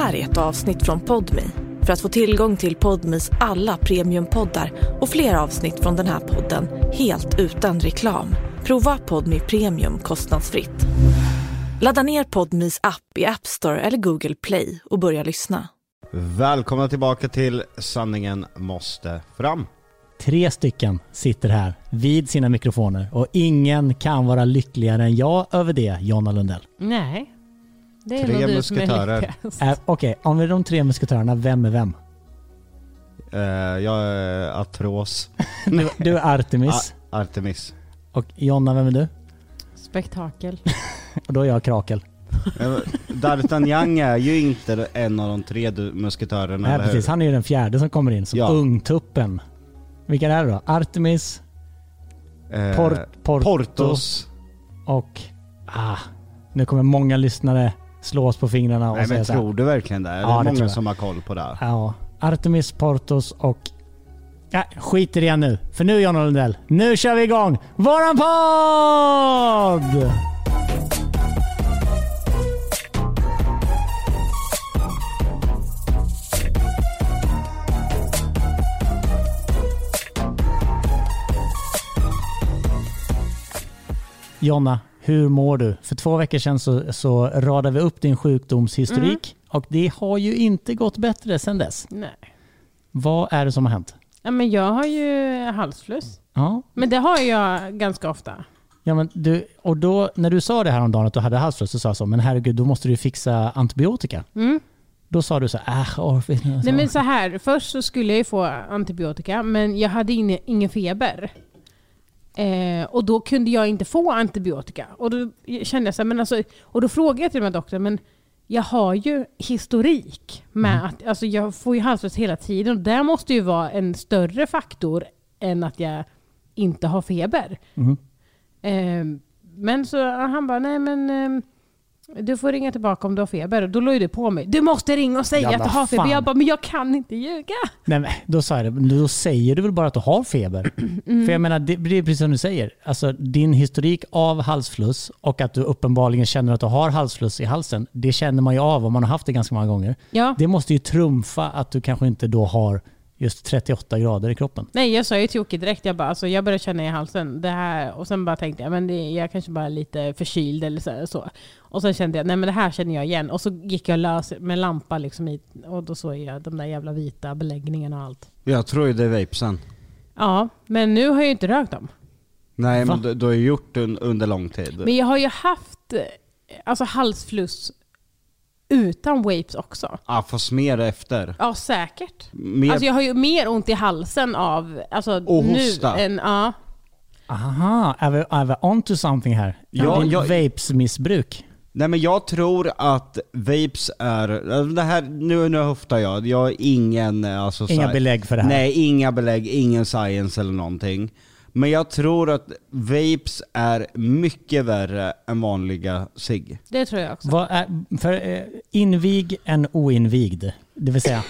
här är ett avsnitt från Podme. För att få tillgång till Podmes alla premiumpoddar och fler avsnitt från den här podden helt utan reklam. Prova Podme Premium kostnadsfritt. Ladda ner Podmes app i App Store eller Google Play och börja lyssna. Välkomna tillbaka till Sanningen måste fram. 3 stycken sitter här vid sina mikrofoner och ingen kan vara lyckligare än jag över det, Jonna Lundell. Nej, det är 3 nog du musketörer. som är Okej, om vi är de 3 musketörerna, vem är vem? Jag är Atros. Du är Artemis. Artemis. Och Jonna, vem är du? spektakel. Och då är jag Krakel. D'Artagnan är ju inte en av de 3 musketörerna. Nej, precis. Han är ju den 4:e som kommer in som ungtuppen. Vilka är det då? Artemis, Portos och... nu kommer många lyssnare slå oss på fingrarna och nej, säga men så här. tror du verkligen det? Är Ja, det det många som har koll på det? Ja, Artemis, Portos och... skit i det nu. För nu, Jonna Lundell, nu kör vi igång våran podd! Jonna, hur mår du? För 2 veckor sedan så radade vi upp din sjukdomshistorik och det har ju inte gått bättre sedan dess. Nej. Vad är det som har hänt? Ja, men jag har ju halsfluss. Ja. Men det har jag ganska ofta. Ja, men och då, när du sa det här om dagen att du hade halsfluss så sa jag så, men herregud, då måste du fixa antibiotika. Då sa du så här, Nej, men så här, först så skulle jag ju få antibiotika, men jag hade ingen feber. Och då kunde jag inte få antibiotika. Och då kände jag så här, men alltså, och då frågade jag till den här doktorn, men jag har ju historik med att alltså, jag får ju halsfluss hela tiden. Och det måste ju vara en större faktor än att jag inte har feber. Men så han bara, nej men du får ringa tillbaka om du har feber. Och då låg det på mig. Du måste ringa och säga att du har feber. Jag bara, men jag kan inte ljuga. Nej, men då sa jag det. Då säger du väl bara att du har feber. För jag menar, det är precis som du säger. Alltså din historik av halsfluss och att du uppenbarligen känner att du har halsfluss i halsen. Det känner man ju av om man har haft det ganska många gånger. Ja. Det måste ju trumfa att du kanske inte då har just 38 grader i kroppen. Nej, jag sa ju tokigt direkt. Jag bara, alltså, jag började känna i halsen det här, och sen bara tänkte jag, men jag kanske bara är lite förkyld eller så. Och sen kände jag, nej men det här känner jag igen. Och så gick jag lös med lampa liksom och då såg jag de där jävla vita beläggningarna och allt. Jag tror ju det är vapesen. Ja, men nu har jag ju inte rökt dem. Nej, men du har ju gjort det under lång tid. Men jag har ju haft alltså halsfluss utan vapes också. Ja, fast mer efter. Ja, säkert. Alltså jag har ju mer ont i halsen av alltså och nu hosta. än Aha, är vi on to something här? Ja, vapes-missbruk. Nej, men jag tror att vapes är det här, nu höftar jag har ingen alltså, inga belägg för det här. Nej, inga belägg, ingen science eller någonting. Men jag tror att vapes är mycket värre än vanliga cigg. Det tror jag också. Vad är för invig än oinvigd? Det vill säga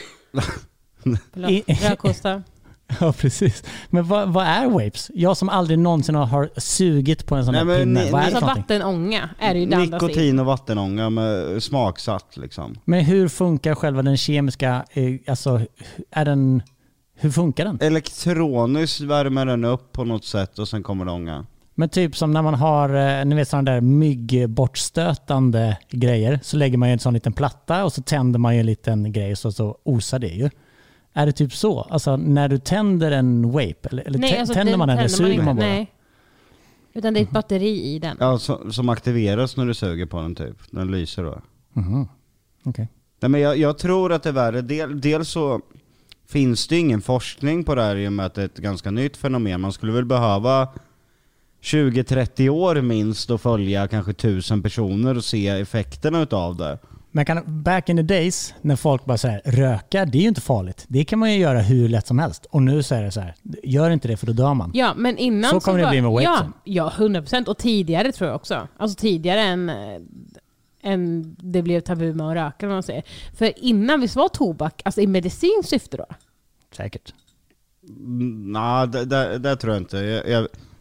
rökhosta. Ja, precis. Men vad är vapes? Jag som aldrig någonsin har sugit på en sån här pinne. Vad är det vattenånga är det ju nikotin och vattenånga med smaksatt liksom. Men hur funkar själva den kemiska, alltså hur funkar den? Elektroniskt värmer den upp på något sätt och sen kommer det ånga. Men typ som när man har, ni vet sådana där myggbortstötande grejer, så lägger man ju en sån liten platta och så tänder man ju en liten grej så osar det ju. Är det typ så? Alltså när du tänder en vape eller nej, alltså tänder man den eller suger man bara? Nej. Utan det är ett batteri i den. Ja, som aktiveras när du suger på den typ. Den lyser då. Okay. Nej, men jag tror att det är värre. Dels så finns det ingen forskning på det här i och med att det är ett ganska nytt fenomen. Man skulle väl behöva 20-30 år minst att följa kanske 1000 personer och se effekterna utav det. Men back in the days när folk bara säger röka, det är ju inte farligt. Det kan man ju göra hur lätt som helst. Och nu säger det så här, gör inte det för då dör man. Ja, men innan så kommer det bli med vapesen. Ja, 100%. Och tidigare tror jag också. Alltså tidigare än det blev tabu med att röka, man säger. För innan visst var tobak, alltså i medicinskt syfte då? Säkert. Nej, det tror jag inte.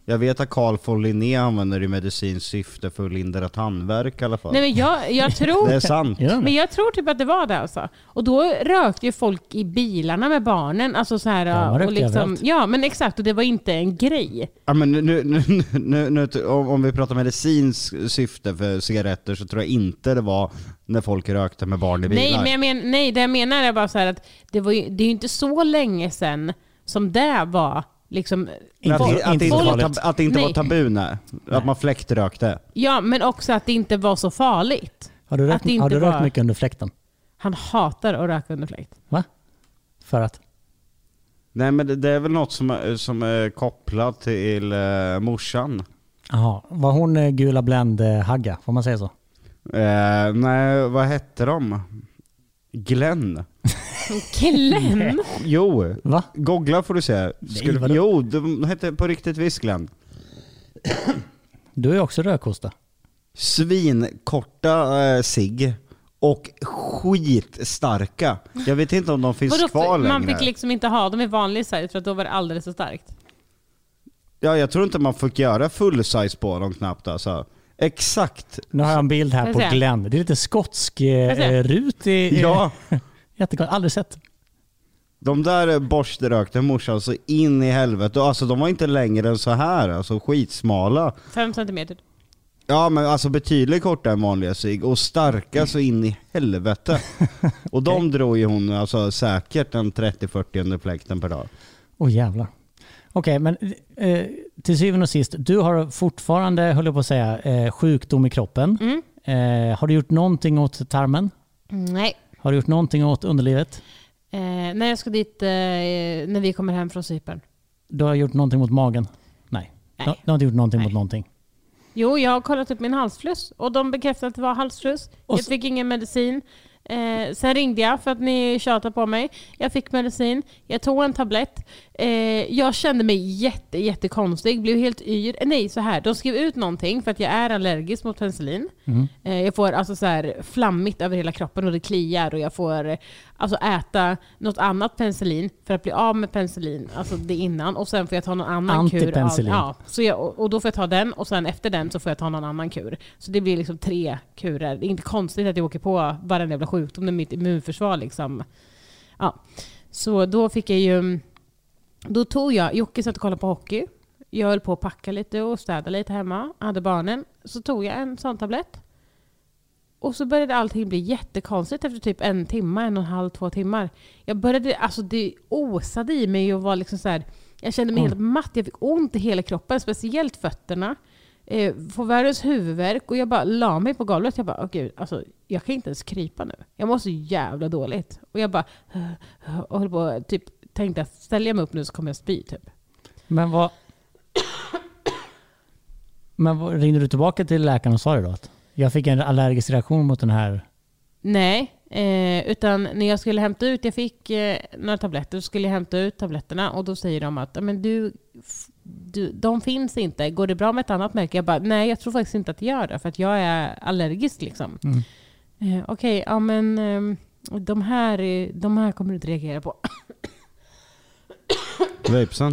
Jag vet att Carl von Linné använder det i medicinskt syfte för att lindra tandvärk i alla fall. Nej, men jag tror... Det är sant. Men jag tror typ att det var det alltså. Och då rökte ju folk i bilarna med barnen. Alltså så här, Ja, och liksom, ja, men exakt. Och det var inte en grej. Ja, men nu, om vi pratar medicinskt syfte för cigaretter så tror jag inte det var när folk rökte med barn i bilar. Nej, men det jag menar är bara så här att det är ju inte så länge sedan som det var liksom... Att det inte var tabu, nej. Att man fläktrökte. Ja, men också att det inte var så farligt. Har du rökt mycket under fläkten? Han hatar att röka under fläkt. Va? För att? Nej, men det är väl något som är kopplat till morsan. Jaha, var hon gula Blend-hagga? Får man säga så? Nej, vad hette de? Glenn. Glenn? Jo, Va? googla får du säga. Jo, de hette på riktigt visst Glenn. Du är också rökhosta. Svinkorta cigg och skitstarka. Jag vet inte om de finns kvar längre. Man fick liksom inte ha dem i vanlig size för att då var det alldeles så starkt. Ja, jag tror inte man fick göra full size på dem knappt alltså. Exakt. Nu har jag en bild här på Glenn. Det är lite skotsk rut i... Ja. Jättekonstigt. Aldrig sett. De där borströkte morsan så in i helvete. Alltså de var inte längre än så här. Alltså skitsmala. 5 centimeter. Ja, men alltså betydligt kortare än vanliga cigg. Och starka så in i helvete. Och de drog ju hon alltså säkert en 30-40 under fläkten per dag. Jävlar. Okej, men till syvende och sist, du har fortfarande, höll jag på att säga, sjukdom i kroppen. Har du gjort någonting åt tarmen? Nej. Har du gjort någonting åt underlivet? När jag ska dit när vi kommer hem från Cypern. Du har gjort någonting mot magen? Nej. Du har inte gjort någonting mot någonting? Jo, jag har kollat upp min halsfluss och de bekräftade att det var halsfluss. Jag fick ingen medicin. Sen ringde jag för att ni tjatade på mig. Jag fick medicin. Jag tog en tablett. Jag kände mig jättekonstig. Blev helt yr. Nej, så här. De skrev ut någonting för att jag är allergisk mot penicillin. Jag får alltså så här flammigt över hela kroppen och det kliar. Och jag får alltså äta något annat penicillin för att bli av med penicillin. Alltså det innan. Och sen får jag ta någon annan kur. Och då får jag ta den. Och sen efter den så får jag ta någon annan kur. Så det blir liksom 3 kurer. Det är inte konstigt att jag åker på bara en jävla sjukdom när mitt immunförsvar liksom. Ja. Så då fick jag ju... Då tog jag... Jocke satt och kollade på hockey. Jag höll på att packa lite och städa lite hemma. Hade barnen. Så tog jag en sån tablett. Och så började allting bli jättekonstigt efter typ 1 timme, 1,5-2 timmar. Jag började... Alltså det osade i mig och var liksom så här... Jag kände mig helt matt. Jag fick ont i hela kroppen. Speciellt fötterna. Får världens huvudvärk och jag bara la mig på golvet. Jag bara, gud, alltså, jag kan inte ens krypa nu. Jag mår så jävla dåligt. Och jag bara och höll på, typ, tänkte att ställer jag mig upp nu så kommer jag spy typ. Men vad ringde du tillbaka till läkaren och sa det då? Att jag fick en allergisk reaktion mot den här? Nej, utan när jag skulle hämta ut, jag fick några tabletter, så skulle jag hämta ut tabletterna och då säger de att men de finns inte. Går det bra med ett annat märke? Jag bara, nej, jag tror faktiskt inte att det gör det för att jag är allergisk liksom. Okej, ja men de här kommer du inte reagera på. Vapesen.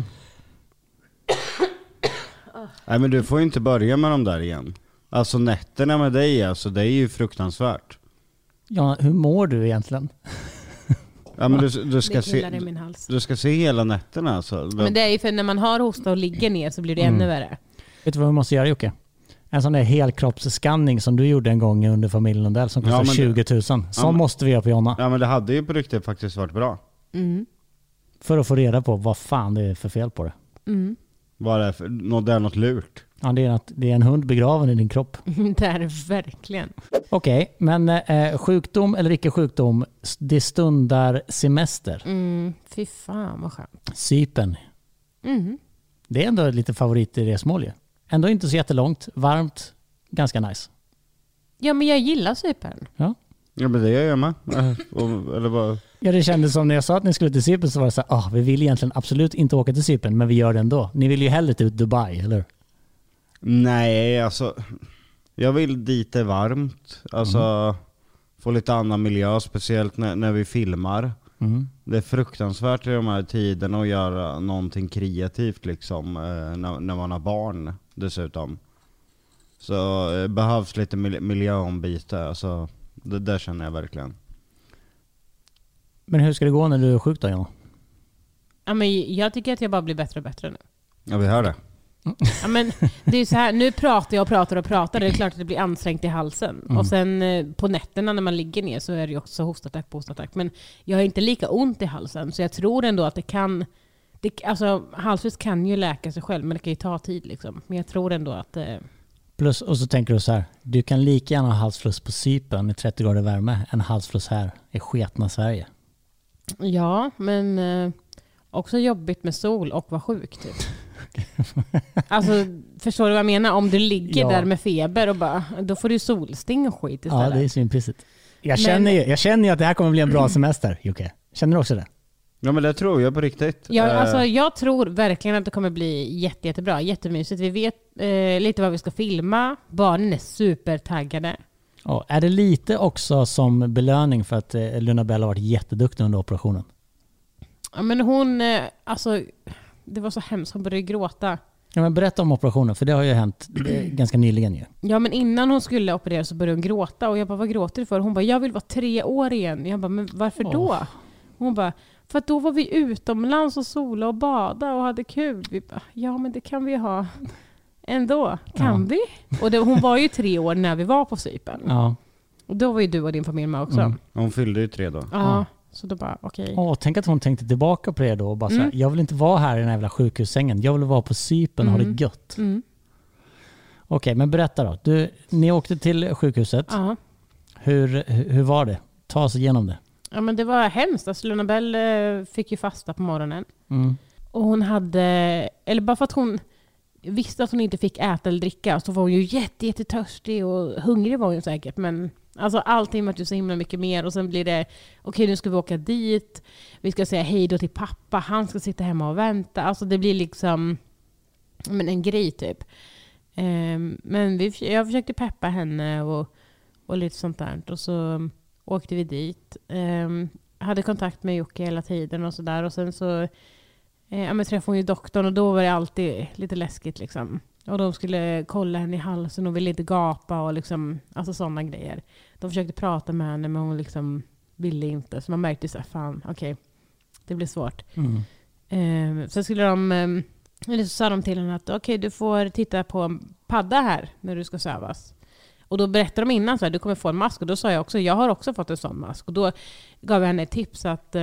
Nej, men du får ju inte börja med dem där igen. Alltså nätterna med dig, alltså det är ju fruktansvärt. Ja, hur mår du egentligen? Ja, men du ska se hela nätterna alltså. Men det är ju för när man har hosta och ligger ner så blir det ännu värre. Vet du vad vi måste göra, Jocke? En sån där helkroppsskanning som du gjorde en gång under familjen Lundell som kostar 20 000. Sån måste vi göra på Jonna. Ja, men det hade ju på riktigt faktiskt varit bra. För att få reda på vad fan det är för fel på det. Vad är det är något lurt? Ja, det är en hund begraven i din kropp. Det är det verkligen. Okej, men sjukdom eller icke sjukdom, det stundar semester. Fy fan vad skönt. Cypern. Det är ändå lite favorit i resmål ju. Ändå inte så jättelångt, varmt, ganska nice. Ja, men jag gillar Cypern. Ja, men det gör jag med. Eller vad? Ja, det kändes som när jag sa att ni skulle till Cypern så var det så här, vi vill egentligen absolut inte åka till Cypern, men vi gör det ändå. Ni vill ju hellre till Dubai, eller? Nej, alltså jag vill dit det är varmt. Alltså få lite annan miljö, speciellt när vi filmar. Det är fruktansvärt i de här tiderna att göra någonting kreativt liksom, när man har barn dessutom. Så behövs lite miljöombyte, alltså, det där känner jag verkligen. Men hur ska det gå när du är sjuk då, Jonna? Ja, men jag tycker att jag bara blir bättre och bättre nu. Ja, vi hör det. Ja, men det är så här, nu pratar jag och pratar. Det är klart att det blir ansträngt i halsen. Och sen på nätterna när man ligger ner så är det ju också hostattack på hostattack. Men jag har inte lika ont i halsen, så jag tror ändå att det kan... alltså halsfluss kan ju läka sig själv, men det kan ju ta tid liksom. Men jag tror ändå att... Plus, och så tänker du så här, du kan lika gärna ha halsfluss på Cypern i 30 grader värme än halsfluss här i sketna Sverige. Ja, men också jobbigt med sol och vara sjuk typ. Alltså, förstår du vad jag menar? Om du ligger där med feber och bara, då får du solsting och skit istället. Ja, det är svinpissigt. Jag känner ju att det här kommer bli en bra semester, Jocke. Känner du också det? Ja, men det tror jag på riktigt. Ja, alltså, jag tror verkligen att det kommer bli jättebra, jättemysigt. Vi vet lite vad vi ska filma. Barnen är supertaggade. Ja, är det lite också som belöning för att Luna Bella har varit jätteduktig under operationen? Ja, men hon, alltså, det var så hemskt, hon började gråta. Ja, men berätta om operationen, för det har ju hänt ganska nyligen ju. Ja, men innan hon skulle operera så började hon gråta. Och jag bara, vad gråter du för? Hon bara, jag vill vara 3 år igen. Jag bara, men varför då? Hon bara, för att då var vi utomlands och sola och bada och hade kul. Vi bara, ja men det kan vi ha ändå. Kan vi? Och hon var ju 3 år när vi var på Cypern. Ja. Och då var ju du och din familj med också. Hon fyllde ju 3 då. Ja. Så då bara, okej. Tänk att hon tänkte tillbaka på det då och bara så här, jag vill inte vara här i den här jävla sjukhussängen. Jag vill vara på Cypern och ha det gött. Okej, men berätta då. Ni åkte till sjukhuset. Ja. Hur var det? Ta oss igenom det. Ja, men det var hemskt. Alltså, Luna Bell fick ju fasta på morgonen. Och hon hade, eller bara för att hon visste att hon inte fick äta eller dricka, så var hon ju jättetörstig och hungrig var hon säkert. Men alltså allting var ju så himla mycket mer. Och sen blir det, okej, nu ska vi åka dit. Vi ska säga hej då till pappa. Han ska sitta hemma och vänta. Alltså det blir liksom en grej typ. Men jag försökte peppa henne och lite sånt där. Och så åkte vi dit. Hade kontakt med Jocke hela tiden och sådär. Och sen så träffade hon ju doktorn och då var det alltid lite läskigt liksom. Och de skulle kolla henne i halsen och ville inte gapa och liksom, alltså sådana grejer. De försökte prata med henne men hon liksom ville inte. Så man märkte så här, fan, okej, det blir svårt. Sen skulle eller så sa de till henne att okej, du får titta på en padda här när du ska sövas. Och då berättade de innan så här, du kommer få en mask. Och då sa jag också, jag har också fått en sån mask. Och då gav jag henne ett tips att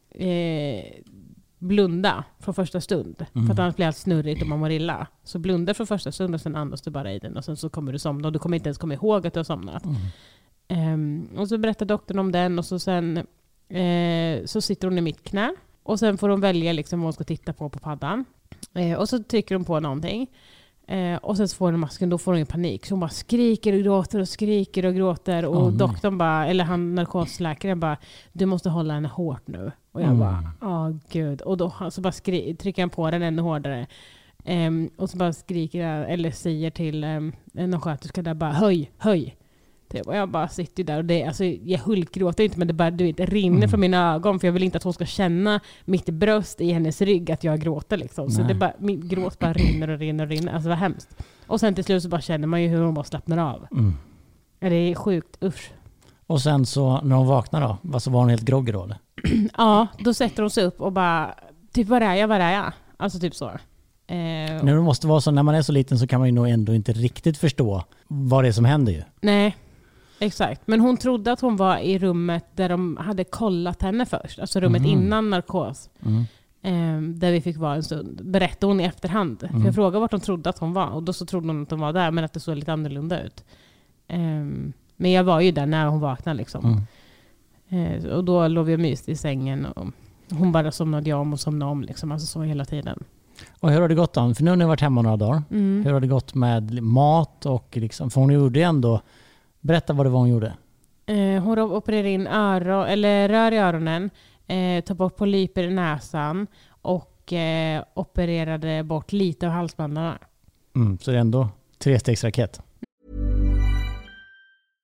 blunda från första stund. För att annars blir allt snurrigt och man mår illa. Så blunda från första stund och sen andas du bara i den. Och sen så kommer du somna. Och du kommer inte ens komma ihåg att du har somnat. Och så berättar doktorn om den. Och så sen så sitter hon i mitt knä. Och sen får hon välja liksom vad hon ska titta på paddan. Och så trycker hon på någonting. Och sen så får hon masken, då får hon ju panik. Så hon bara skriker och gråter och skriker och gråter. Och doktorn bara, eller han narkosläkaren bara, du måste hålla henne hårt nu. Och jag bara, gud. Och då så bara trycker han på den ännu hårdare. Och så bara skriker jag, eller säger till en sköterska där bara, höj. Och jag bara sitter där och det, alltså, jag hulkgråter inte, men det bara rinner från mina ögon, för jag vill inte att hon ska känna mitt bröst i hennes rygg att jag gråter liksom. Så det bara, min gråt bara rinner. Alltså det var hemskt. Och sen till slut så bara känner man ju hur hon bara slappnar av. Det är sjukt, usch. Och sen så när hon vaknar då, så var hon helt groggy då eller? Ja, då sätter hon sig upp och bara, typ var är jag? Alltså typ så. När det måste vara så, när man är så liten så kan man ju nog ändå inte riktigt förstå vad det är som händer ju. Nej. Exakt, men hon trodde att hon var i rummet där de hade kollat henne först. Alltså rummet innan narkos. Där vi fick vara en stund. Berättade hon i efterhand. För jag frågade vart hon trodde att hon var. Och då så trodde hon att hon var där, men att det såg lite annorlunda ut. Men jag var ju där när hon vaknade liksom. Och då låg vi och myste i sängen. Och hon bara somnade om och somnade om liksom. Alltså så hela tiden. Och hur har det gått då? För nu har ni varit hemma några dagar. Hur har det gått med mat och liksom, för hon gjorde ändå. Berätta vad det var hon gjorde. Hon opererade in rör i öronen, tog bort polyper i näsan och opererade bort lite av halsbandarna. Så det är ändå 3-stegsraket.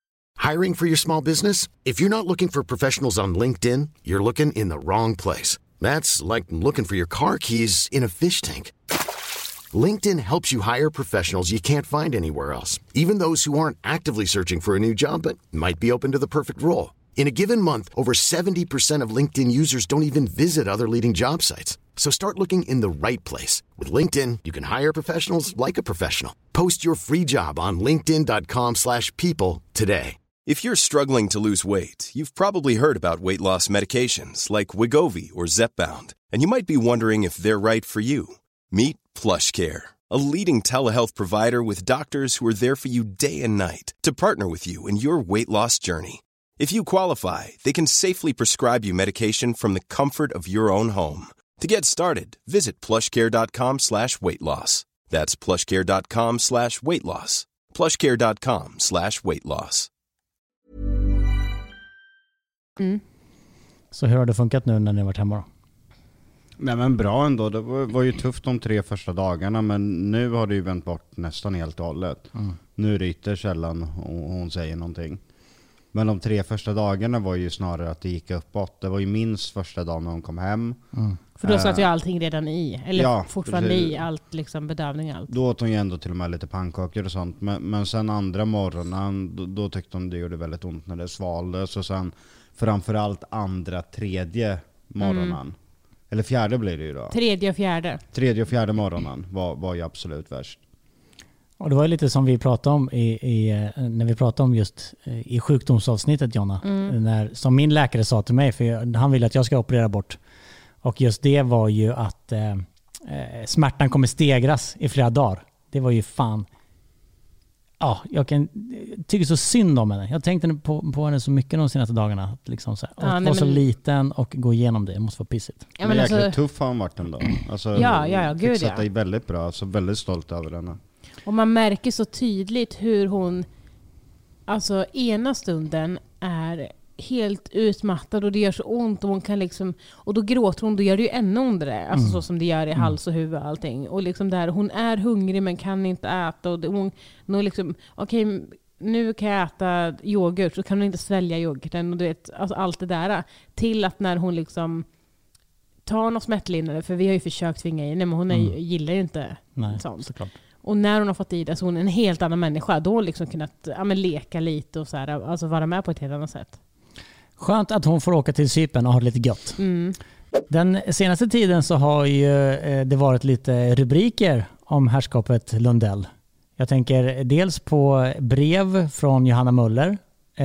Hiring for your small business? If you're not looking for professionals on LinkedIn, you're looking in the wrong place. That's like looking for your car keys in a fish tank. LinkedIn helps you hire professionals you can't find anywhere else, even those who aren't actively searching for a new job but might be open to the perfect role. In a given month, over 70% of LinkedIn users don't even visit other leading job sites. So start looking in the right place. With LinkedIn, you can hire professionals like a professional. Post your free job on linkedin.com/people today. If you're struggling to lose weight, you've probably heard about weight loss medications like Wegovy or Zepbound, and you might be wondering if they're right for you. Meet PlushCare, a leading telehealth provider with doctors who are there for you day and night to partner with you in your weight loss journey. If you qualify, they can safely prescribe you medication from the comfort of your own home. To get started, visit plushcare.com/weightloss. That's plushcare.com/weightloss. plushcare.com/weightloss. Så hur har det funkat nu när ni har varit hemma då? Nej men bra ändå, det var ju tufft de 3 första dagarna, men nu har det ju vänt bort nästan helt och hållet. Nu ryter sällan hon säger någonting. Men de 3 första dagarna var ju snarare att det gick uppåt. Det var ju minst första dagen när hon kom hem. För då satt ju allting redan i. Eller ja, fortfarande precis. i allt, liksom bedövning och allt. Då åt hon ju ändå till och med lite pannkakor och sånt. Men sen andra morgonen, då tyckte hon det gjorde väldigt ont när det svaldes. Och sen framförallt andra, tredje morgonen. Eller fjärde blir det ju då. Tredje och fjärde. Tredje och fjärde morgonen var ju absolut värst. Och det var lite som vi pratade om när vi pratade om just i sjukdomsavsnittet, Jonna. Som min läkare sa till mig, för han ville att jag ska operera bort. Och just det var ju att smärtan kommer stegras i flera dagar. Det var ju fan... Ja, jag tycker så synd om henne. Jag tänkte på henne så mycket de senaste dagarna. Att liksom så här, vara så liten och gå igenom det. Det måste vara pissigt. Ja, men jäkligt tuff har hon varit ändå. Alltså, gud ja. Det är väldigt bra. Alltså, väldigt stolt över henne. Och man märker så tydligt hur hon, alltså ena stunden är helt utmattad och det gör så ont och hon kan liksom, och då gråter hon, då gör det ju ännu ondare, alltså så som det gör i hals och huvud och allting. Och liksom där, hon är hungrig men kan inte äta och hon liksom, okej, nu kan jag äta yoghurt, så kan hon inte svälja yoghurten och du vet, alltså allt det där. Till att när hon liksom tar något smärtlinare, för vi har ju försökt tvinga in, men hon gillar ju inte sånt. Såklart. Och när hon har fått i det så hon är en helt annan människa. Då har hon liksom kunnat leka lite och så här, alltså vara med på ett helt annat sätt. Skönt att hon får åka till Cypern och ha det lite gött. Den senaste tiden så har ju det varit lite rubriker om herrskapet Lundell. Jag tänker dels på brev från Johanna Möller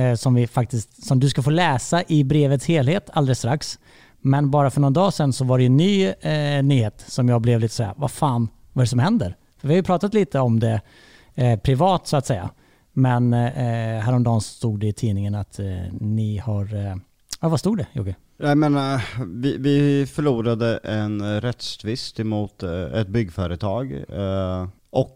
som du ska få läsa i brevets helhet alldeles strax. Men bara för någon dag sedan så var det en ny nyhet som jag blev lite så här, vad fan, vad är det som händer? För vi har ju pratat lite om det privat så att säga. Men häromdagen stod det i tidningen att ni har... vad stod det, Jocke? Jag menar, vi förlorade en rättstvist emot ett byggföretag. Och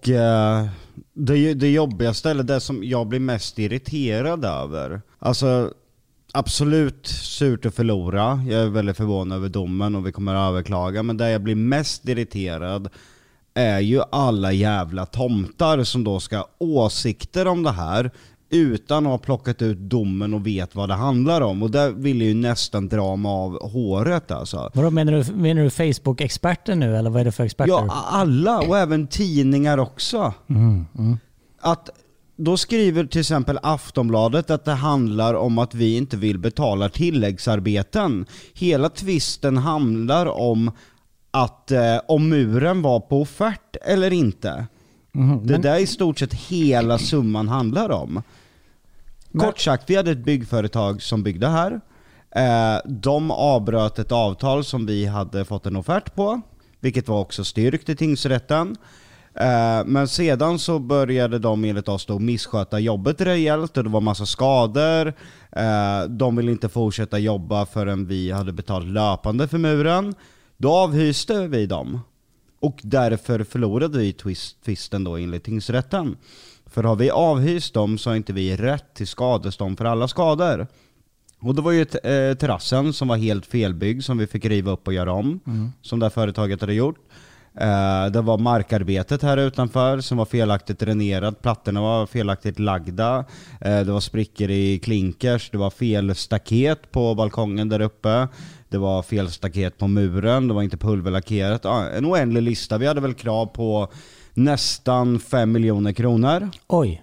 det jobbigaste, eller det som jag blir mest irriterad över. Alltså, absolut surt att förlora. Jag är väldigt förvånad över domen och vi kommer att överklaga. Men det jag blir mest irriterad är ju alla jävla tomtar som då ska ha åsikter om det här utan att ha plockat ut domen och vet vad det handlar om. Och där vill jag ju nästan dra mig av håret alltså. Vadå, menar du Facebook-experter nu, eller vad är det för experter? Ja, alla, och även tidningar också. Att då skriver till exempel Aftonbladet att det handlar om att vi inte vill betala tilläggsarbeten. Hela tvisten handlar om att om muren var på offert eller inte. Det där är i stort sett hela summan handlar om. Kort sagt, vi hade ett byggföretag som byggde här. De avbröt ett avtal som vi hade fått en offert på, vilket var också styrkt i tingsrätten. Men sedan så började de enligt oss då missköta jobbet rejält och det var massa skador. De ville inte fortsätta jobba förrän vi hade betalt löpande för muren. Då avhyste vi dem. Och därför förlorade vi tvisten då enligt tingsrätten. För har vi avhyst dem så har inte vi rätt till skadestånd för alla skador. Och det var ju terrassen som var helt felbyggd som vi fick riva upp och göra om. Som det här företaget hade gjort. Det var markarbetet här utanför som var felaktigt dränerat. Plattorna var felaktigt lagda. Det var sprickor i klinkers. Det var fel staket på balkongen där uppe. Det var fel staket på muren. Det var inte pulverlackerat. En oändlig lista. Vi hade väl krav på nästan 5 miljoner kronor. Oj.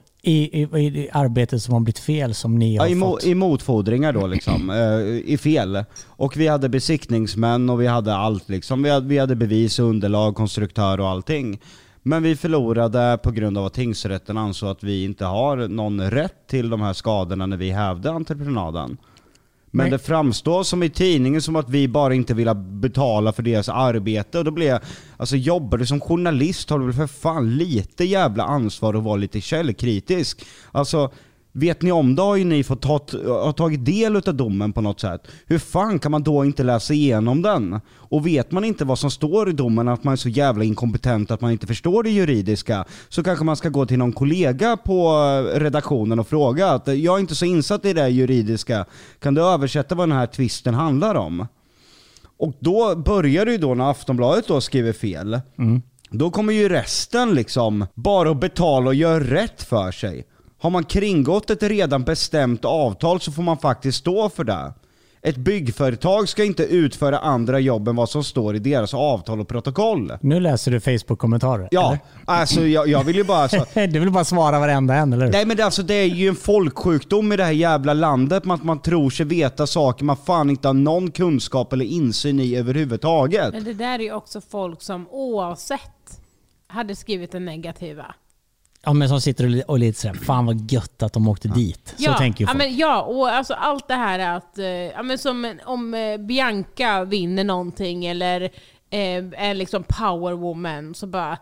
I arbetet som har blivit fel som ni har fått? I motfordringar då liksom, i fel. Och vi hade besiktningsmän och vi hade allt liksom. Vi hade bevis, underlag, konstruktör och allting. Men vi förlorade på grund av att tingsrätten ansåg att vi inte har någon rätt till de här skadorna när vi hävde entreprenaden. Men det framstår som i tidningen som att vi bara inte vill betala för deras arbete. Och då blir jag, alltså jobbar du som journalist har du väl för fan lite jävla ansvar att vara lite källkritisk. Alltså vet ni om det har ju ni fått ha tagit del av domen på något sätt. Hur fan kan man då inte läsa igenom den? Och vet man inte vad som står i domen, att man är så jävla inkompetent att man inte förstår det juridiska, så kanske man ska gå till någon kollega på redaktionen och fråga att jag är inte så insatt i det juridiska. Kan du översätta vad den här tvisten handlar om? Och då börjar det ju då när Aftonbladet då skriver fel. Då kommer ju resten liksom bara att betala och göra rätt för sig. Har man kringgått ett redan bestämt avtal så får man faktiskt stå för det. Ett byggföretag ska inte utföra andra jobb än vad som står i deras avtal och protokoll. Nu läser du Facebook-kommentarer. Ja, eller? alltså jag vill ju bara... Du vill bara svara varenda en, eller hur? Nej, men det är ju en folksjukdom i det här jävla landet. Man tror sig veta saker man fan inte har någon kunskap eller insyn i överhuvudtaget. Men det där är ju också folk som oavsett hade skrivit en negativa. Ja, men som sitter och lite sådär, fan vad gött att de åkte dit. Så tänker ju folk. Och alltså allt det här att, men som om Bianca vinner någonting eller är liksom powerwoman, så bara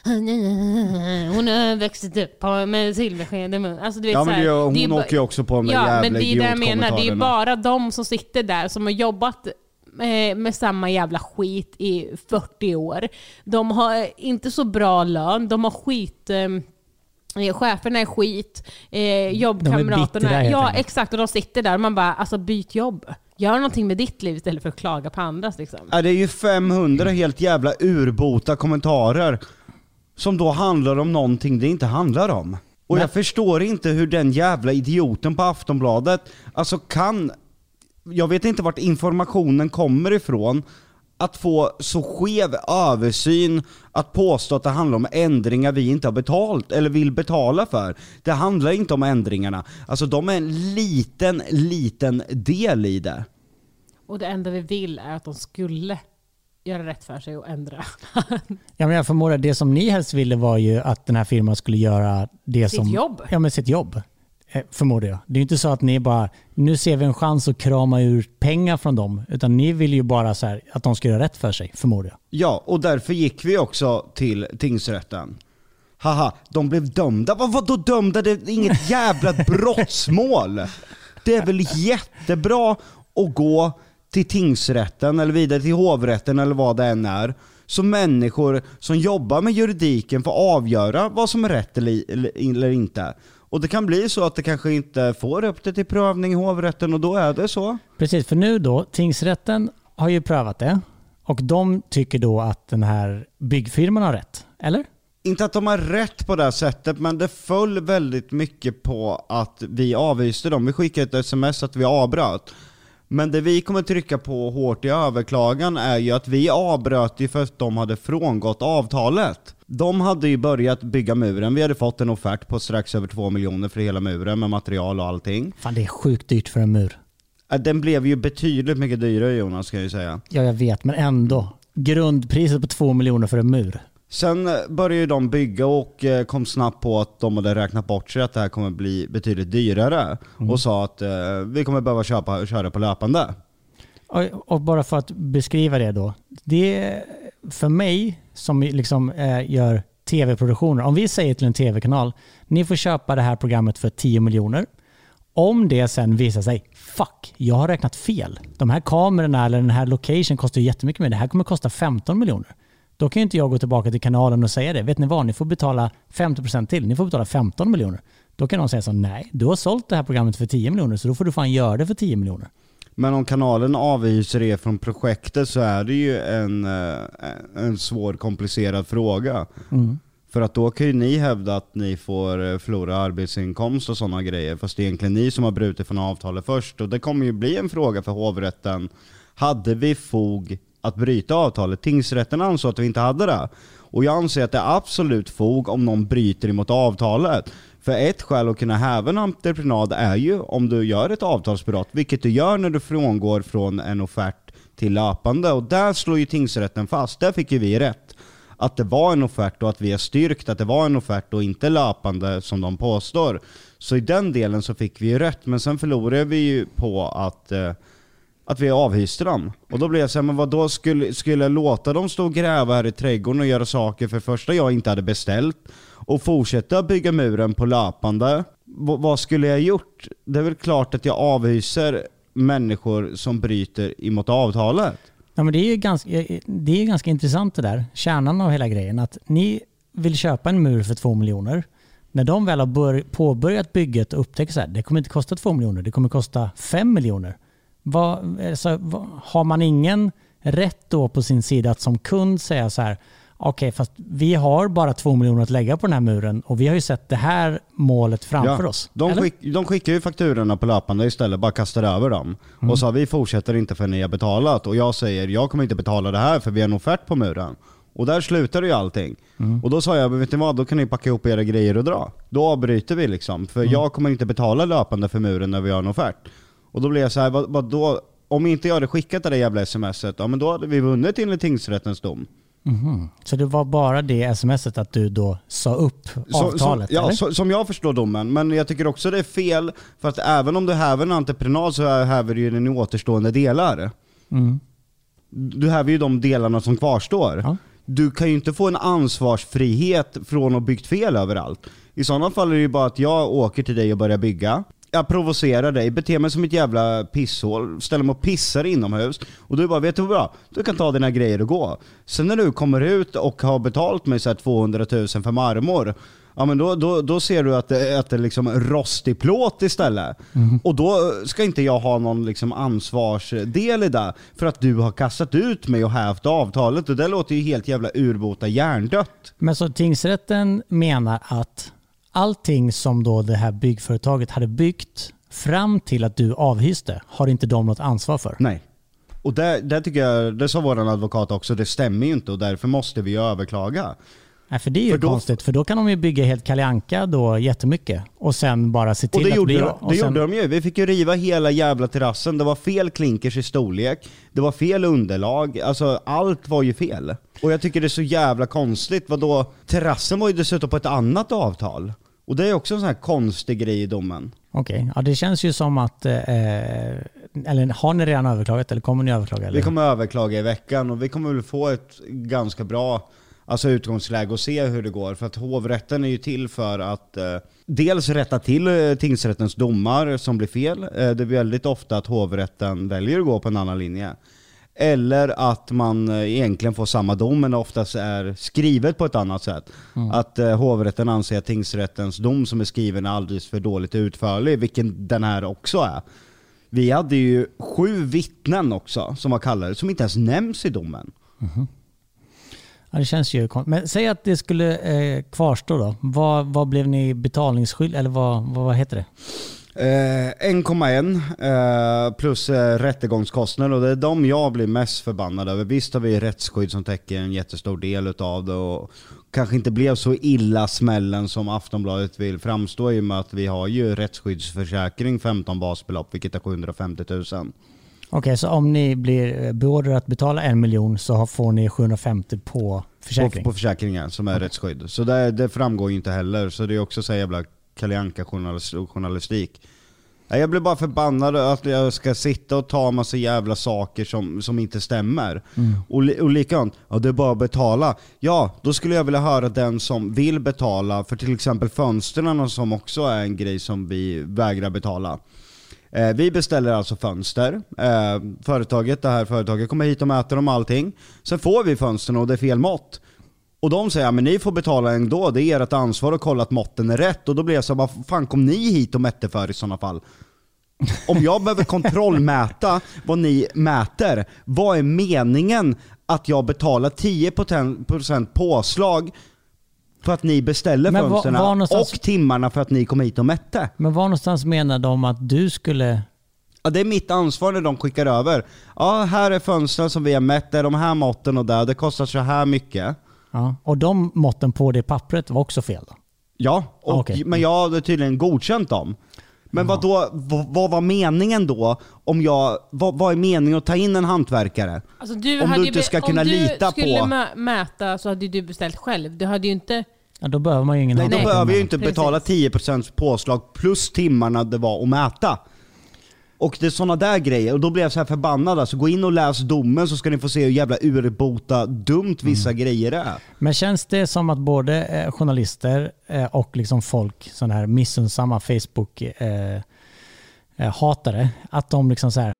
hon har växt upp med silversked i mun. Alltså, du vet, ja, men hon åker ju också på de jävla men det är det jag menar, det är idiotkommentarerna. bara de som sitter där som har jobbat med samma jävla skit i 40 år. De har inte så bra lön, de har skit... cheferna är skit, jobbkamraterna, ja exakt, och de sitter där och man bara, alltså byt jobb, gör någonting med ditt liv istället för att klaga på andras liksom. Ja, det är ju 500 helt jävla urbota kommentarer som då handlar om någonting det inte handlar om. Och jag förstår inte hur den jävla idioten på Aftonbladet alltså jag vet inte vart informationen kommer ifrån att få så skev översyn att påstå att det handlar om ändringar vi inte har betalt eller vill betala för. Det handlar inte om ändringarna. Alltså de är en liten del i det. Och det enda vi vill är att de skulle göra rätt för sig och ändra. Ja, men jag förmodar det som ni helst ville var ju att den här firman skulle göra det sitt jobb. Ja, men sitt jobb. Förmodar jag. Det är ju inte så att ni bara, nu ser vi en chans att krama ur pengar från dem, utan ni vill ju bara så här, att de ska göra rätt för sig, förmodar jag. Ja, och därför gick vi också till tingsrätten. Haha, de blev dömda. Vadå dömda? Det är inget jävla brottsmål. Det är väl jättebra att gå till tingsrätten eller vidare till hovrätten eller vad det än är. Så människor som jobbar med juridiken får avgöra vad som är rätt eller inte. Och det kan bli så att det kanske inte får upp det till prövning i hovrätten, och då är det så. Precis, för nu då, tingsrätten har ju prövat det och de tycker då att den här byggfirman har rätt, eller? Inte att de har rätt på det här sättet, men det föll väldigt mycket på att vi avvisade dem. Vi skickade ett sms att vi avbröt. Men det vi kommer trycka på hårt i överklagan är ju att vi avbröt ju för att de hade frångått avtalet. De hade ju börjat bygga muren. Vi hade fått en offert på strax över 2 miljoner för hela muren med material och allting. Fan, det är sjukt dyrt för en mur. Den blev ju betydligt mycket dyrare, Jonas, ska jag ju säga. Ja, jag vet, men ändå. Grundpriset på 2 miljoner för en mur. Sen började de bygga och kom snabbt på att de hade räknat bort sig att det här kommer bli betydligt dyrare. Och sa att vi kommer behöva köra på löpande. Och bara för att beskriva det då. Det är för mig som liksom gör tv-produktioner. Om vi säger till en tv-kanal, ni får köpa det här programmet för 10 miljoner. Om det sen visar sig, fuck, jag har räknat fel. De här kamerorna eller den här location kostar jättemycket mer. Det här kommer kosta 15 miljoner. Då kan ju inte jag gå tillbaka till kanalen och säga det. Vet ni vad? Ni får betala 50% till. Ni får betala 15 miljoner. Då kan de säga så, nej, du har sålt det här programmet för 10 miljoner så då får du fan göra det för 10 miljoner. Men om kanalen avhyser er från projektet så är det ju en svår, komplicerad fråga. För att då kan ju ni hävda att ni får förlora arbetsinkomst och sådana grejer. Fast det är egentligen ni som har brutit från avtalet först. Och det kommer ju bli en fråga för hovrätten. Hade vi fog att bryta avtalet? Tingsrätten ansåg att vi inte hade det. Och jag anser att det är absolut fog om någon bryter emot avtalet. För ett skäl att kunna häva en entreprenad är ju om du gör ett avtalsbrott. Vilket du gör när du frångår från en offert till löpande. Och där slår ju tingsrätten fast. Där fick ju vi rätt. Att det var en offert och att vi har styrkt att det var en offert och inte löpande som de påstår. Så i den delen så fick vi ju rätt. Men sen förlorade vi ju på att vi avhyste dem. Och då blev jag så här, men vad då skulle jag låta dem stå och gräva här i trädgården och göra saker för första jag inte hade beställt och fortsätta bygga muren på löpande? Vad skulle jag gjort? Det är väl klart att jag avhyser människor som bryter emot avtalet. Ja, men det är ju ganska intressant det där. Kärnan av hela grejen. Att ni vill köpa en mur för 2 miljoner. När de väl har påbörjat bygget och upptäcker så här, det kommer inte kosta 2 miljoner, det kommer kosta 5 miljoner. Har man ingen rätt då på sin sida att som kund säga så här, okej, fast vi har bara 2 miljoner att lägga på den här muren och vi har ju sett det här målet framför oss. De skickar ju fakturorna på löpande istället, bara kastar över dem. Och så vi fortsätter inte för ni har betalat. Och jag säger, jag kommer inte betala det här för vi har en offert på muren. Och där slutar ju allting. Och då sa jag, vet ni vad, då kan ni packa ihop era grejer och dra. Då avbryter vi liksom. För jag kommer inte betala löpande för muren när vi har en offert. Och då blev jag så här, vad då, om inte jag hade skickat det jävla smset, ja men då hade vi vunnit enligt tingsrättens dom. Så det var bara det smset att du då sa upp avtalet? Som jag förstår domen. Men jag tycker också det är fel, för att även om du häver en entreprenad så häver du ju den återstående delar. Du häver ju de delarna som kvarstår. Ja. Du kan ju inte få en ansvarsfrihet från att byggt fel överallt. I sådana fall är det ju bara att jag åker till dig och börjar bygga. Jag provocerar dig, beter mig som ett jävla pisshål, ställer mig och pissar inomhus och du bara, vet du vad bra? Du kan ta dina grejer och gå. Sen när du kommer ut och har betalt mig så här 200 000 för marmor, ja men då ser du att det är liksom rostig plåt istället. Och då ska inte jag ha någon liksom ansvarsdel i det för att du har kastat ut mig och hävt avtalet, och det låter ju helt jävla urbota hjärndött. Men så tingsrätten menar att allting som då det här byggföretaget hade byggt fram till att du avhyste har inte de något ansvar för. Nej. Och det tycker jag, det sa våran advokat också, det stämmer ju inte och därför måste vi överklaga. Nej, för det är ju konstigt, för då kan de ju bygga helt Kalle Anka då jättemycket och sen bara se till och det gjorde de ju. Vi fick ju riva hela jävla terrassen. Det var fel klinkers i storlek. Det var fel underlag. Alltså allt var ju fel. Och jag tycker det är så jävla konstigt. Vadå? Terrassen var ju dessutom på ett annat avtal. Och det är också en sån här konstig grej i domen. Okej. Ja, det känns ju som att eller har ni redan överklagat eller kommer ni överklaga? Eller? Vi kommer överklaga i veckan och vi kommer väl få ett ganska bra utgångsläge och se hur det går. För att hovrätten är ju till för att dels rätta till tingsrättens domar som blir fel. Det är väldigt ofta att hovrätten väljer att gå på en annan linje. Eller att man egentligen får samma dom men oftast är skrivet på ett annat sätt. Att hovrätten anser att tingsrättens dom som är skriven är alldeles för dåligt utförlig, vilken den här också är. Vi hade ju 7 vittnen också som var kallade, som inte ens nämns i domen. Ja, det känns ju konstigt. Men säg att det skulle kvarstå då. Vad blev ni betalningsskyldig? Eller vad heter det? 1,1 plus rättegångskostnader, och det är de jag blir mest förbannad över. Visst har vi rättsskydd som täcker en jättestor del utav det och kanske inte blev så illa smällen som Aftonbladet vill framstå i, med att vi har ju rättsskyddsförsäkring 15 basbelopp, vilket är 750 000. Okej, så om ni blir beordrade att betala 1 miljon så får ni 750 på försäkring? På försäkringen som är rättsskydd. Så det framgår ju inte heller. Så det är också så jävla Kalle Anka journalistik. Jag blir bara förbannad att jag ska sitta och ta massa jävla saker som inte stämmer. Och likadant, det är bara att betala. Ja, då skulle jag vilja höra den som vill betala för till exempel fönsterna, som också är en grej som vi vägrar betala. Vi beställer alltså fönster. Det här företaget kommer hit och mäter om allting. Sen får vi fönsterna och det är fel mått. Och de säger, men ni får betala ändå. Det är ert ansvar att kolla att måtten är rätt. Och då blir jag så, vad fan kom ni hit och mätte för i sådana fall? Om jag behöver kontrollmäta vad ni mäter, vad är meningen att jag betalar 10% påslag för att ni beställer fönsterna och timmarna för att ni kom hit och mätte? Men var någonstans menar de att du skulle... Ja, det är mitt ansvar när de skickar över. Ja, här är fönstren som vi har mätt, det är de här måtten och där, det kostar så här mycket. Ja, och de måtten på det pappret var också fel då? Ja, men jag hade tydligen godkänt dem. Men vad var meningen då? Vad är meningen att ta in en hantverkare? Alltså om du inte ska kunna lita på... Om du skulle mäta så hade du beställt själv. Du hade ju inte... Ja, då behöver man ju ingen hantverkare. Nej, då behöver jag ju inte betala 10% påslag plus timmarna det var att mäta. Och det är såna där grejer. Och då blir jag så här förbannad. Alltså, gå in och läs domen så ska ni få se hur jävla urbota dumt vissa grejer är. Men känns det som att både journalister och liksom folk, sådana här missunnsamma Facebook-hatare, att de liksom så här...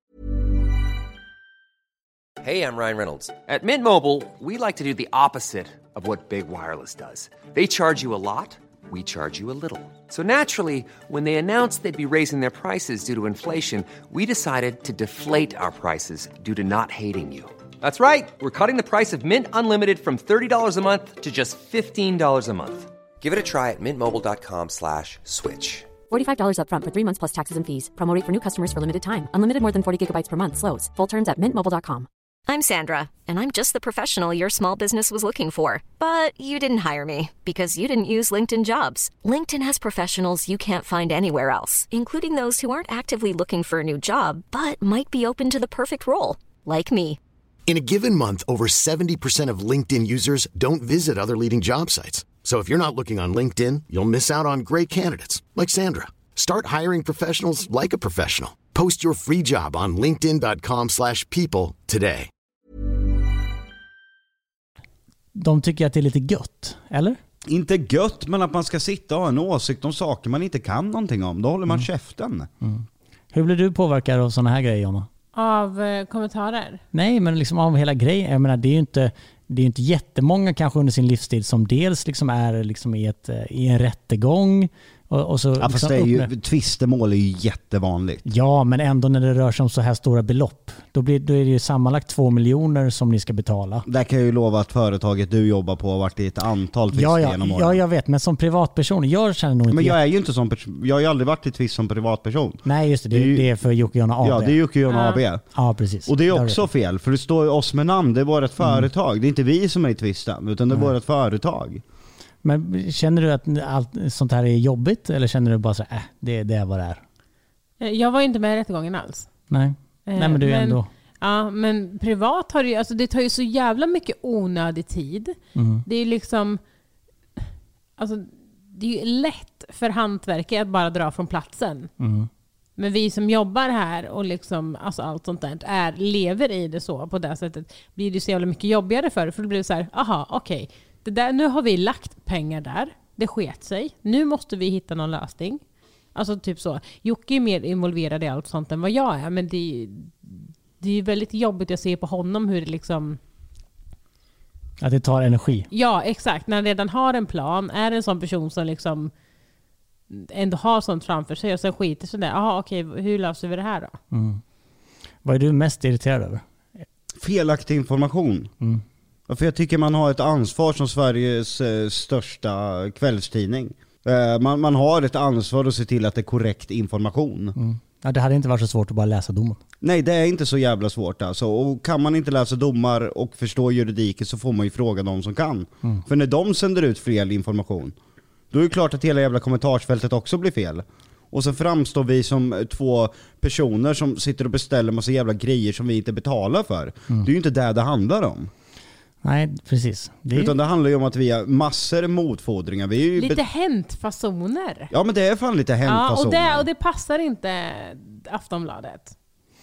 Hey, I'm Ryan Reynolds. At Mint Mobile, we like to do the opposite of what Big Wireless does. They charge you a lot. We charge you a little. So naturally, when they announced they'd be raising their prices due to inflation, we decided to deflate our prices due to not hating you. That's right. We're cutting the price of Mint Unlimited from $30 a month to just $15 a month. Give it a try at mintmobile.com/switch. $45 up front for 3 months plus taxes and fees. Promo rate for new customers for limited time. Unlimited more than 40 gigabytes per month. Slows full terms at mintmobile.com. I'm Sandra, and I'm just the professional your small business was looking for. But you didn't hire me because you didn't use LinkedIn Jobs. LinkedIn has professionals you can't find anywhere else, including those who aren't actively looking for a new job, but might be open to the perfect role, like me. In a given month, over 70% of LinkedIn users don't visit other leading job sites. So if you're not looking on LinkedIn, you'll miss out on great candidates like Sandra. Start hiring professionals like a professional. Post your free job on linkedin.com/people today. De tycker att det är lite gött, eller? Inte gött, men att man ska sitta och ha en åsikt om saker man inte kan någonting om. Då håller man käften. Hur blir du påverkad av såna här grejer, Jonna? Av kommentarer? Nej, men liksom av hela grejen. Jag menar, det är ju inte jättemånga kanske under sin livstid som dels liksom är liksom i en rättegång. Och så ja, fast det är ju, tvistemål är ju jättevanligt. Ja, men ändå när det rör sig om så här stora belopp. Då är det ju sammanlagt 2 miljoner som ni ska betala. Där kan jag ju lova att företaget du jobbar på har varit i ett antal tvister genom åren. Ja, jag vet. Men som privatperson, jag känner nog inte... Men jag är ju inte som jag har ju aldrig varit i tvist som privatperson. Nej, just det. Det är för Jocke Jonna AB. Ja, det är Jocke Jonna AB. Ja, precis. Och det är också fel, för det står ju oss med namn. Det är bara ett företag. Det är inte vi som är i tvisten, utan det är bara ett företag. Men känner du att allt sånt här är jobbigt, eller känner du bara så det är vad det är? Jag var inte med i rättegången alls. Nej, men du är ändå... Ja, men privat har det ju, alltså det tar ju så jävla mycket onödig tid. Det är liksom... Alltså, det är ju lätt för hantverket att bara dra från platsen. Men vi som jobbar här och liksom, alltså allt sånt där lever i det så på det sättet, blir det så jävla mycket jobbigare för det blir så här, okej. Det där, nu har vi lagt pengar där. Det sket sig. Nu måste vi hitta någon lösning. Alltså typ så. Jocke är mer involverad i allt sånt än vad jag är. Men det är väldigt jobbigt att se på honom hur det liksom... Att det tar energi. Ja, exakt. När han redan har en plan. Är en sån person som liksom ändå har sånt framför sig och sen skiter sig där. Okej, hur löser vi det här då? Vad är du mest irriterad över? Felaktig information. För jag tycker man har ett ansvar som Sveriges största kvällstidning. Man har ett ansvar att se till att det är korrekt information. Ja, det hade inte varit så svårt att bara läsa domen. Nej, det är inte så jävla svårt alltså. Och kan man inte läsa domar och förstå juridiken så får man ju fråga de som kan. För när de sänder ut fel information, då är det klart att hela jävla kommentarsfältet också blir fel. Och så framstår vi som två personer som sitter och beställer massa jävla grejer som vi inte betalar för. Det är ju inte det handlar om. Nej, precis. Utan det handlar ju om att vi har massor motfordringar. Vi är ju lite häntfasoner. Ja, men det är fan lite häntfasoner. Ja, och det passar inte Aftonbladet.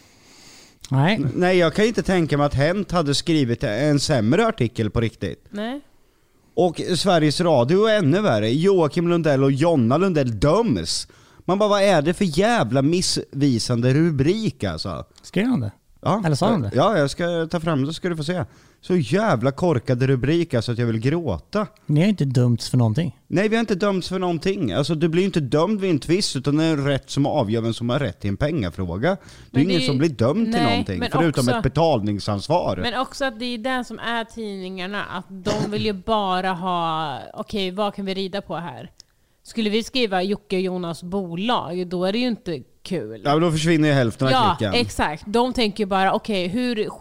Nej, jag kan inte tänka mig att Hänt hade skrivit en sämre artikel på riktigt. Nej. Och Sveriges Radio är ännu värre. Joakim Lundell och Jonna Lundell döms. Man bara, vad är det för jävla missvisande rubrik alltså? Skrev han det? Ja, Eller sa de det? Ja, jag ska ta fram det, ska du få se. Så jävla korkad rubrik alltså att jag vill gråta. Ni har inte dömts för någonting. Nej, vi har inte dömts för någonting. Alltså du blir inte dömd vid en tvist, utan det är en rätt som avgör vem som har rätt till en pengafråga. Det är ingen som blir dömd till någonting, förutom också ett betalningsansvar. Men också att det är den som är tidningarna, att de vill ju bara ha, okej, vad kan vi rida på här? Skulle vi skriva Jocke och Jonas bolag, då är det ju inte kul. Ja, men då försvinner ju hälften av klicken. Ja, exakt. De tänker ju bara, okej,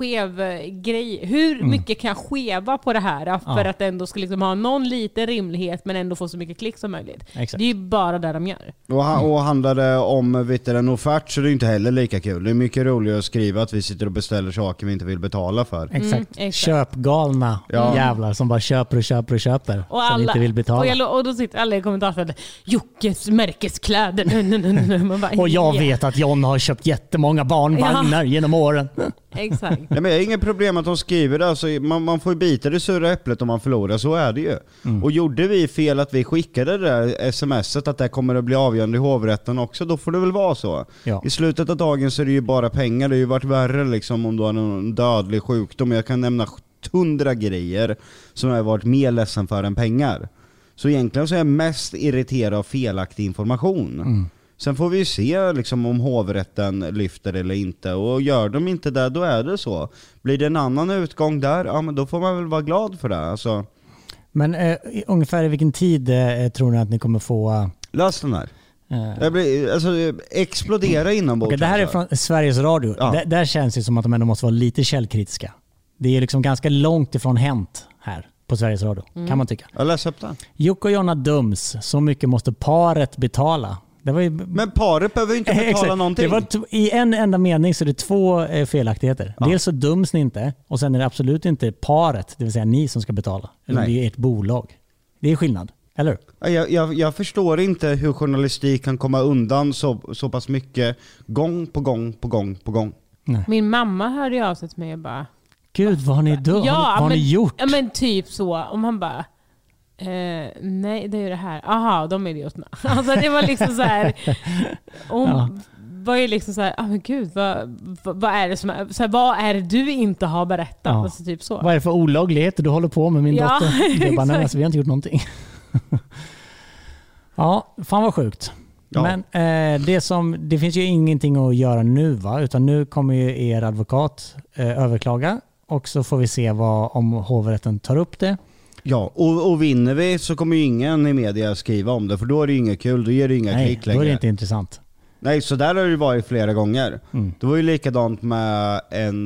hur mycket kan jag skeva på det här för att ändå ska liksom ha någon liten rimlighet men ändå få så mycket klick som möjligt. Exakt. Det är ju bara det de gör. Och handlar det om en offert, så är det inte heller lika kul. Det är mycket roligare att skriva att vi sitter och beställer saker vi inte vill betala för. Exakt. Köpgalna jävlar som bara köper och köper och köper. Och som inte vill betala. Och då sitter alla i kommentarsfältet, Jockes märkeskläder. Man bara, och jag vet att John har köpt jättemånga barnvagnar genom åren. Exakt. Nej, men jag har inget problem att de skriver det. Alltså, man får ju bita det sura äpplet om man förlorar, så är det ju. Och gjorde vi fel att vi skickade det där smset att det kommer att bli avgörande i hovrätten också, då får det väl vara så. Ja. I slutet av dagen så är det ju bara pengar. Det har ju varit värre liksom om du har en dödlig sjukdom. Jag kan nämna 100 grejer som jag har varit mer ledsen för än pengar. Så egentligen så är jag mest irriterad av felaktig information. Sen får vi ju se liksom, om hovrätten lyfter eller inte. Och gör de inte det, då är det så. Blir det en annan utgång där, ja men då får man väl vara glad för det. Alltså. Men ungefär i vilken tid tror ni att ni kommer få... Lös den här. Jag blir, alltså, explodera inombords. Okay, det här är från Sveriges Radio. Ja. Där känns det som att de ändå måste vara lite källkritiska. Det är liksom ganska långt ifrån hänt här på Sveriges Radio, kan man tycka. Jag läser upp den. Jocke och Jonna döms. Så mycket måste paret betala. Det var ju... Men paret behöver ju inte betala någonting. Det var i en enda mening så är det 2 felaktigheter. Ja. Dels så döms ni inte, och sen är det absolut inte paret, det vill säga ni, som ska betala. Eller det är ett bolag. Det är skillnad, eller? Jag förstår inte hur journalistik kan komma undan så pass mycket gång på gång. Nej. Min mamma hörde ju av sig till mig och bara... Gud, vad har ni vad har ni gjort? Ja, men typ så. Om han bara... nej, det är ju det här. Aha, de är idioterna. Alltså det var liksom så här. Var ju liksom så här, men gud, vad är det som är, så här, vad är det du inte har berättat? Ja. Alltså typ så. Vad är det för olagligheter du håller på med, min dotter? Jag bara, nej, alltså, vi har inte gjort någonting. Ja, fan vad sjukt. Ja. Men det finns ju ingenting att göra nu, va? Utan nu kommer ju er advokat överklaga, och så får vi se om hovrätten tar upp det. Ja, och vinner vi så kommer ju ingen i media skriva om det, för då är det ju inget kul, då ger det inga klick längre. Då är det inte intressant. Nej, så där har det varit flera gånger. Det var ju likadant med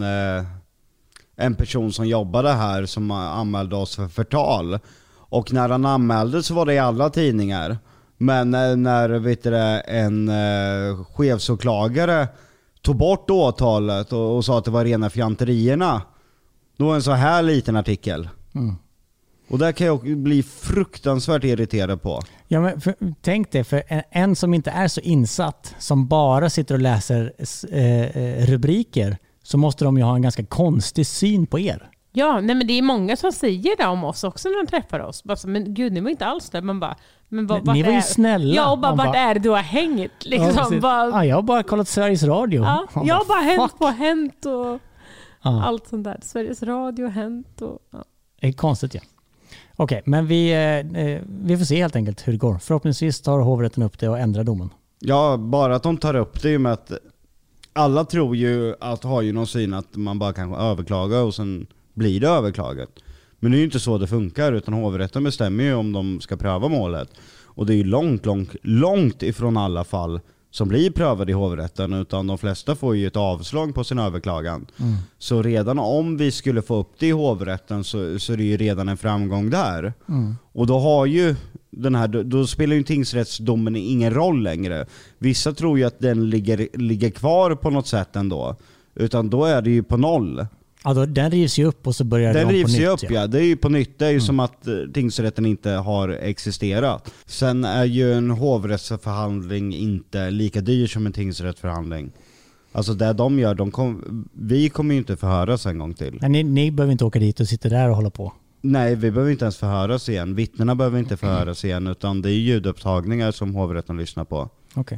en person som jobbade här som anmälde oss för förtal. Och när han anmälde så var det i alla tidningar. Men när en chefsåklagare tog bort åtalet och sa att det var rena fjanterierna, då var en så här liten artikel. Och där kan jag bli fruktansvärt irriterad på. Ja, men tänk det, för en som inte är så insatt, som bara sitter och läser rubriker, så måste de ju ha en ganska konstig syn på er. Ja, nej, men det är många som säger det om oss också när de träffar oss. Bara så, men gud, ni var inte alls där. Man bara, men ni var ju snälla. Ja, och vart är det du har hängt? Liksom, jag har bara kollat Sveriges Radio. Ja, jag har bara hänt och allt sånt där. Sveriges Radio, hänt och... Ja. Det är konstigt, ja. Okej, men vi får se helt enkelt hur det går. Förhoppningsvis tar hovrätten upp det och ändrar domen. Ja, bara att de tar upp det ju med att alla tror ju att har ju någon syn att man bara kan överklaga och sen blir det överklagat. Men det är ju inte så det funkar, utan hovrätten bestämmer ju om de ska pröva målet. Och det är ju långt ifrån alla fall som blir prövade i hovrätten, utan de flesta får ju ett avslag på sin överklagan. Så redan om vi skulle få upp det i hovrätten så är det ju redan en framgång där. Och då har ju då spelar ju tingsrättsdomen ingen roll längre. Vissa tror ju att den ligger kvar på något sätt ändå, utan då är det ju på noll. Ja, då, den rivs ju upp och så börjar den på nytt. Den rivs ju upp, ja. Det är ju på nytt. Det är ju som att tingsrätten inte har existerat. Sen är ju en hovrättsförhandling inte lika dyr som en tingsrättsförhandling. Alltså det de gör, vi kommer ju inte förhöras en gång till. Nej, ni behöver inte åka dit och sitta där och hålla på. Nej, vi behöver inte ens förhöras igen. Vittnena behöver inte förhöras igen, utan det är ljudupptagningar som hovrätten lyssnar på. Okej.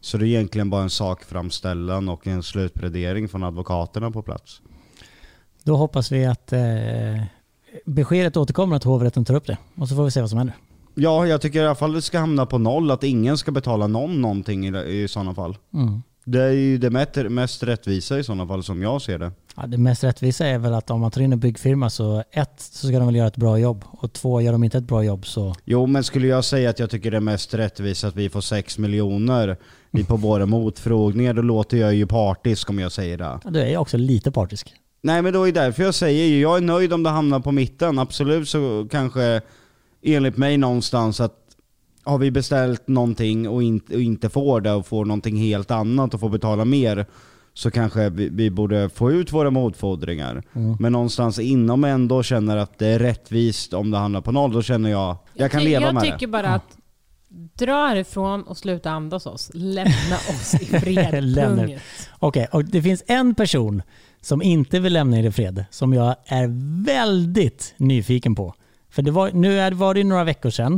Så det är egentligen bara en sakframställan och en slutplädering från advokaterna på plats. Då hoppas vi att beskedet återkommer att hovrätten tar upp det. Och så får vi se vad som händer. Ja, jag tycker i alla fall det ska hamna på 0. Att ingen ska betala någonting i sådana fall. Det är ju det mest rättvisa i sådana fall som jag ser det. Ja, det mest rättvisa är väl att om man tar in en byggfirma så 1 så ska de väl göra ett bra jobb. Och 2, gör de inte ett bra jobb så... Jo, men skulle jag säga att jag tycker det är mest rättvisa att vi får 6 miljoner på våra motfrågningar, då låter jag ju partisk om jag säger det. Ja, då är jag också lite partisk. Nej, men då är det därför jag säger jag är nöjd om det hamnar på mitten. Absolut, så kanske enligt mig någonstans att har vi beställt någonting och inte får det och får någonting helt annat och får betala mer, så kanske vi borde få ut våra motfordringar. Men någonstans inom ändå känner att det är rättvist om det handlar på 0, då känner jag kan leva med det. Jag tycker bara att dra härifrån och sluta andas oss. Lämna oss i fred. Okej, och det finns en person som inte vill lämna er i fred som jag är väldigt nyfiken på. För nu var det några veckor sedan.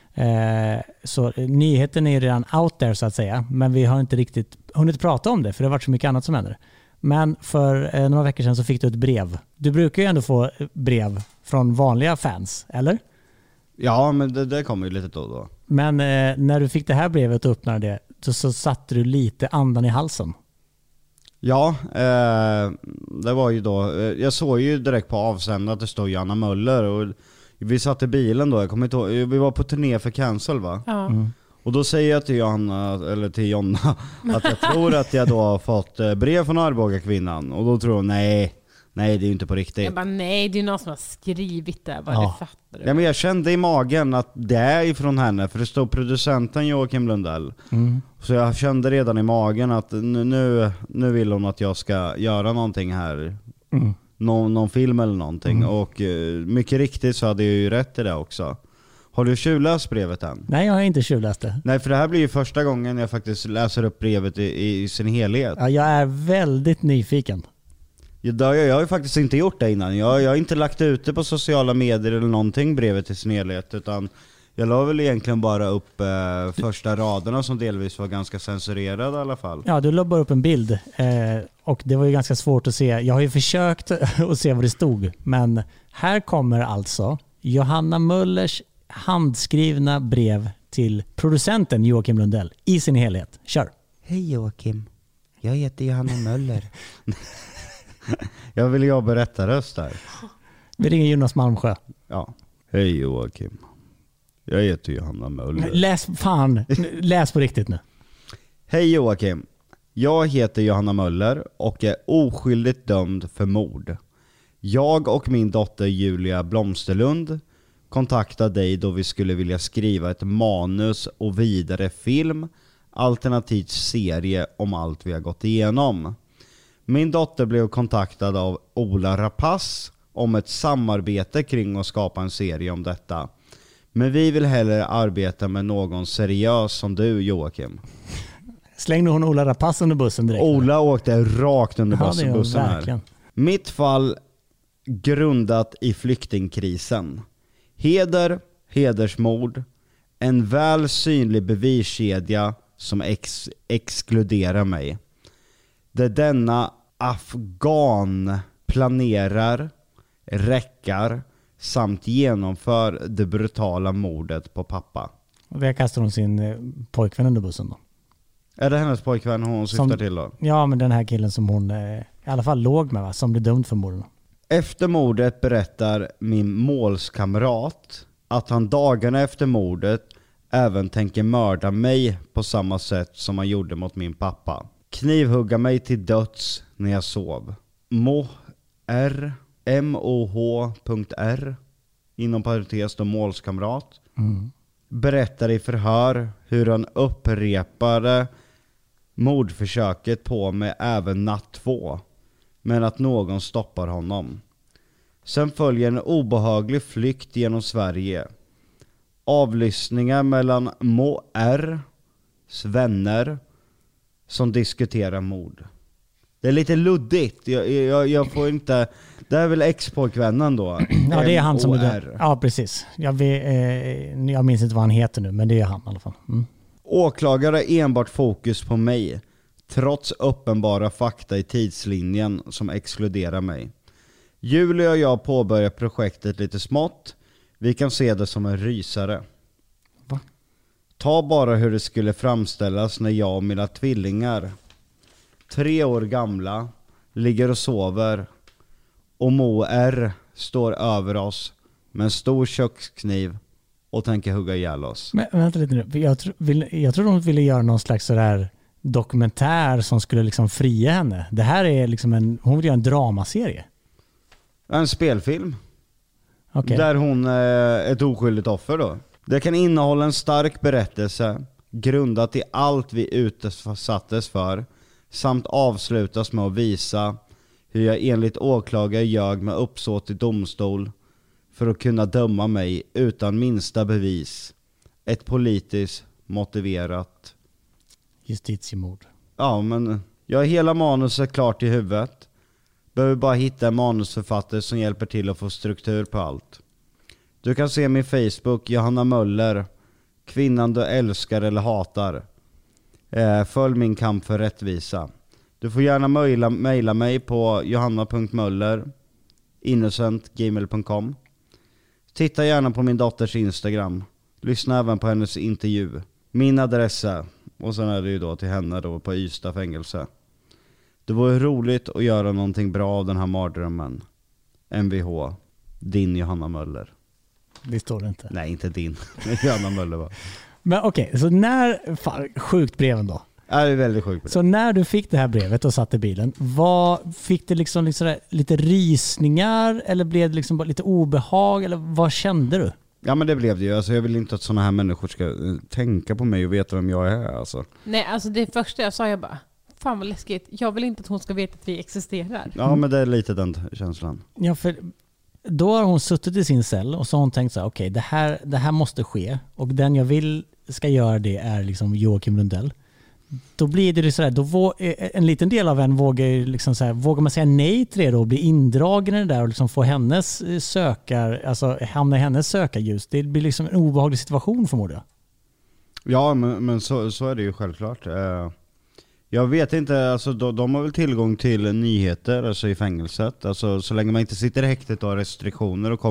Så nyheten är redan out there så att säga, men vi har inte riktigt hunnit prata om det för det har varit så mycket annat som händer. Men för några veckor sedan så fick du ett brev. Du brukar ju ändå få brev från vanliga fans, eller? Ja, men det kommer ju lite då. Men när du fick det här brevet och öppnade det så satte du lite andan i halsen. Ja, det var ju då, jag såg ju direkt på avsändaren att det stod Johanna Möller och vi satt i bilen då, jag kommer inte ihåg, vi var på turné för Cancel va? Ja. Och då säger jag till Jonna att jag tror att jag då har fått brev från Arboga kvinnan. Och då tror hon, nej det är ju inte på riktigt. Jag bara, nej, det är någon som har skrivit det. Bara, det fattar du. Ja, men jag kände i magen att det är ifrån henne, för det stod producenten Joakim Lundell. Så jag kände redan i magen att nu vill hon att jag ska göra någonting här. Någon film eller någonting. Och mycket riktigt så hade jag ju rätt i det också. Har du tjuvläst brevet än? Nej, jag har inte tjuvläst det. Nej, för det här blir ju första gången jag faktiskt läser upp brevet i sin helhet. Ja, jag är väldigt nyfiken. Jag har ju faktiskt inte gjort det innan. Jag har inte lagt ut det på sociala medier eller någonting, brevet i sin helhet, utan jag la väl egentligen bara upp första raderna som delvis var ganska censurerade i alla fall. Ja, du la bara upp en bild och det var ju ganska svårt att se. Jag har ju försökt att se vad det stod, men här kommer alltså Johanna Möllers handskrivna brev till producenten Joakim Lundell i sin helhet. Kör! Hej Joakim, jag heter Johanna Möller. Jag vill jobba berättarröst där. Vi ringer Jonas Malmsjö. Ja. Hej Joakim, jag heter Johanna Möller. Läs på riktigt nu. Hej Joakim, jag heter Johanna Möller och är oskyldigt dömd för mord. Jag och min dotter Julia Blomsterlund kontaktade dig då vi skulle vilja skriva ett manus och vidare film, alternativt serie om allt vi har gått igenom. Min dotter blev kontaktad av Ola Rapace om ett samarbete kring att skapa en serie om detta. Men vi vill hellre arbeta med någon seriös som du, Joakim. Slängde hon Ola Rapace under bussen direkt? Ola åkte rakt under bussen här. Mitt fall grundat i flyktingkrisen. Heder, hedersmord, en väl synlig beviskedja som exkluderar mig. Där denna afghan planerar, räckar samt genomför det brutala mordet på pappa. Och där kastar hon sin pojkvän under bussen då? Är det hennes pojkvän hon syftar till då? Ja, men den här killen som hon i alla fall låg med, va? Som blev dömd för morden. Efter mordet berättar min målskamrat att han dagarna efter mordet även tänker mörda mig på samma sätt som han gjorde mot min pappa. Knivhugga mig till döds när jag sov. MOH.R inom parentes då målskamrat berättar i förhör hur han upprepade mordförsöket på mig även natt 2, men att någon stoppar honom. Sen följer en obehaglig flykt genom Sverige. Avlyssningar mellan MOR:s vänner som diskuterar mord. Det är lite luddigt. Jag får inte... Det är väl ex-pojkvännen då? Ja, det är han som är där. Ja, precis. Jag minns inte vad han heter nu, men det är han i alla fall. Åklagare har enbart fokus på mig, trots uppenbara fakta i tidslinjen som exkluderar mig. Julia och jag påbörjar projektet lite smått. Vi kan se det som en rysare. Va? Ta bara hur det skulle framställas när jag och mina tvillingar, 3 år gamla, ligger och sover och Mo R står över oss med en stor kökskniv och tänker hugga ihjäl oss. Men vänta lite nu. Jag tror de ville göra någon slags sådär dokumentär som skulle liksom fria henne. Det här är liksom hon vill göra en dramaserie. En spelfilm. Okay. Där hon är ett oskyldigt offer då. Det kan innehålla en stark berättelse grundat i allt vi utsattes för, samt avslutas med att visa hur jag enligt åklagare ljög med uppsåt i domstol för att kunna döma mig utan minsta bevis. Ett politiskt motiverat justitiemord. Ja, men jag har hela manuset klart i huvudet. Behöver bara hitta en manusförfattare som hjälper till att få struktur på allt. Du kan se min Facebook, Johanna Möller, kvinnan du älskar eller hatar. Följ min kamp för rättvisa. Du får gärna mejla mig på johanna.möller@innocentgmail.com. Titta gärna på min dotters Instagram. Lyssna även på hennes intervju. Min adress är, och sen är det ju då till henne då på Ystad fängelse. Det vore roligt att göra någonting bra av den här mardrömmen. MVH, din Johanna Möller. Det står det inte. Nej, inte din. Johanna Möller va. Men okej, så när... sjukt breven då. Ja, det är väldigt sjukt. Så när du fick det här brevet och satt i bilen, fick det liksom lite rysningar eller blev det liksom bara lite obehag eller vad kände du? Ja, men det blev det ju. Alltså, jag vill inte att såna här människor ska tänka på mig och veta vem jag är. Alltså. Nej, alltså det första jag sa, jag bara, fan vad läskigt. Jag vill inte att hon ska veta att vi existerar. Ja, men det är lite den känslan. Ja, för då har hon suttit i sin cell och så har hon tänkt så här, okej, det här måste ske och den jag vill ska göra det är liksom Joakim Lundell. Då blir det så här, då en liten del av en vågar liksom så här, vågar man säga nej till det då och bli indragen i det där och liksom få hennes hamna i hennes sökarljus. Det blir liksom en obehaglig situation förmodligen. Ja, men så är det ju självklart. Jag vet inte, alltså de har väl tillgång till nyheter alltså i fängelset. Alltså så länge man inte sitter i häktet och har restriktioner och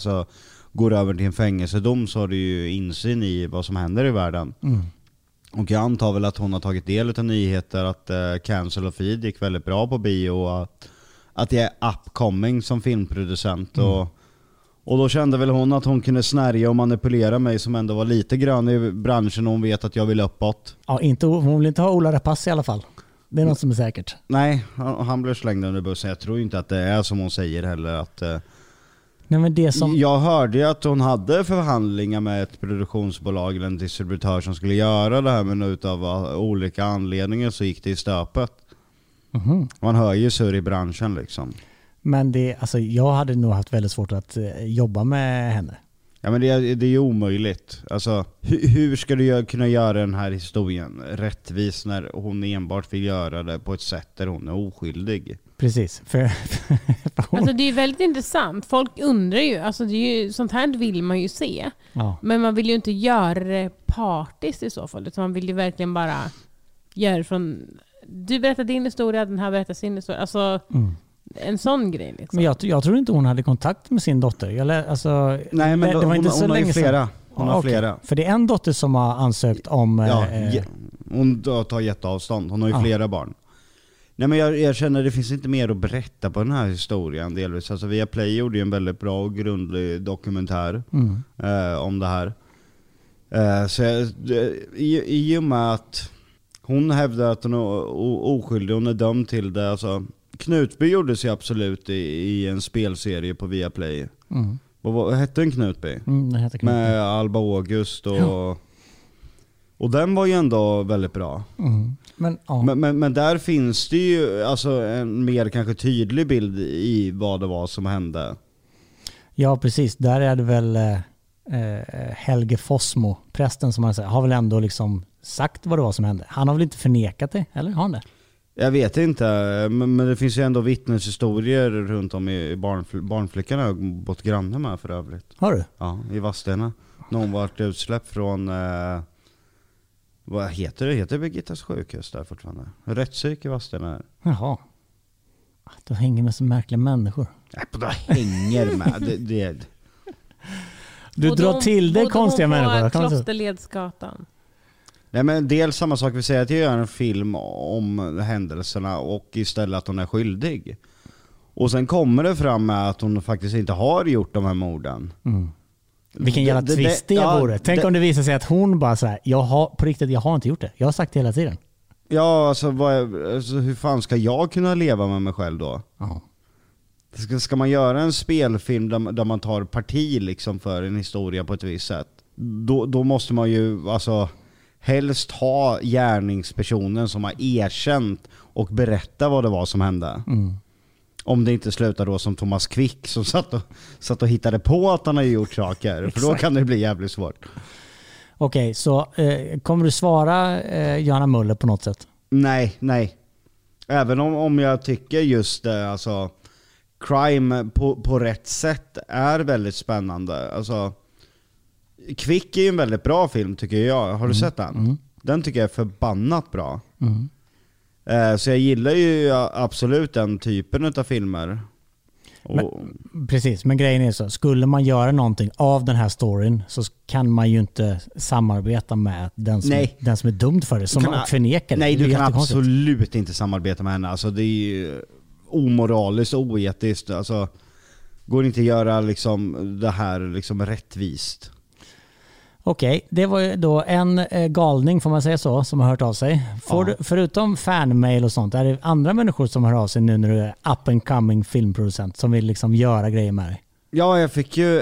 går över till en fängelsedom så har du ju insyn i vad som händer i världen. Mm. Och jag antar väl att hon har tagit del av nyheter att Cancel och Feed gick väldigt bra på bio och att jag är upcoming som filmproducent. Och då kände väl hon att hon kunde snärja och manipulera mig som ändå var lite grön i branschen och hon vet att jag vill uppåt. Ja, hon vill inte ha Ola Rapace i alla fall. Det är något som är säkert. Nej, han blev slängd under bussen. Jag tror inte att det är som hon säger heller att... Nej, men det som... Jag hörde ju att hon hade förhandlingar med ett produktionsbolag eller en distributör som skulle göra det här, men utav olika anledningar så gick det i stöpet. Mm-hmm. Man hör ju surr i branschen liksom. Men jag hade nog haft väldigt svårt att jobba med henne. Ja, men det är ju omöjligt. Alltså, hur ska du kunna göra den här historien rättvis när hon enbart vill göra det på ett sätt där hon är oskyldig? Precis. Alltså det är väldigt intressant. Folk undrar ju, alltså det är ju, sånt här vill man ju se. Ja. Men man vill ju inte göra det partiskt i så fall. Utan man vill ju verkligen bara göra från... Du berättar din historia, den här berättar sin historia. Alltså... En sån grej liksom. Men jag tror inte hon hade kontakt med sin dotter. Nej, men det var inte så hon länge sedan. Hon har flera. För det är en dotter som har ansökt om... hon tar jätteavstånd. Hon har ju flera barn. Nej, men jag känner att det finns inte mer att berätta på den här historien delvis. Alltså Viaplay gjorde ju en väldigt bra och grundlig dokumentär om det här. Så i och med att hon hävdar att hon är oskyldig, hon är dömd till det. Alltså, Knutby gjordes ju absolut i en spelserie på Viaplay. Vad hette den Knutby? Den hette Knutby. Med Alba August och den var ju ändå väldigt bra. Men där finns det ju alltså en mer kanske tydlig bild i vad det var som hände. Ja, precis. Där är det väl Helge Fossmo, prästen, som har väl ändå liksom sagt vad det var som hände. Han har väl inte förnekat det, eller har han det? Jag vet inte, men det finns ju ändå vittneshistorier runt om i barnflickorna har bott granne med för övrigt. Har du? Ja, i Vadstena. Någon vart utsläppt från Vad heter det? Heter Birgittas sjukhus där fortfarande? Rättspsyk i Vadstena. Jaha. Du hänger med så märkliga människor. Nej, du hänger med. Du drar till det konstiga människor. Klosterledsgatan. Nej, men dels samma sak vi säger att jag gör en film om händelserna och istället att hon är skyldig. Och sen kommer det fram med att hon faktiskt inte har gjort de här morden. Mm. Vilken jävla twist det vore. Tänk om det visar sig att hon bara så här, jag har inte gjort det. Jag har sagt det hela tiden. Ja, alltså, hur fan ska jag kunna leva med mig själv då? Ja. Ska man göra en spelfilm där man tar parti liksom för en historia på ett visst sätt, då måste man ju alltså helst ha gärningspersonen som har erkänt och berätta vad det var som hände. Mm. Om det inte slutar då som Thomas Quick som satt och hittade på att han har gjort saker. För då kan det bli jävligt svårt. Okej, så kommer du svara Johanna Möller på något sätt? Nej. Även om jag tycker just alltså crime på rätt sätt är väldigt spännande. Alltså Quick är ju en väldigt bra film tycker jag. Har du sett den? Mm. Den tycker jag är förbannat bra. Mm. Så jag gillar ju absolut den typen av filmer. Precis, men grejen är så. Skulle man göra någonting av den här storyn så kan man ju inte samarbeta med den som är dömd för det, som förnekar det. Nej, du kan absolut inte samarbeta med henne. Alltså, det är ju omoraliskt och oetiskt. Alltså, går inte att göra liksom, det här liksom, rättvist. Okej, det var ju då en galning, får man säga så, som har hört av sig. Förutom fanmail och sånt, är det andra människor som hör av sig nu när du är up and coming filmproducent som vill liksom göra grejer med dig? Ja, jag fick ju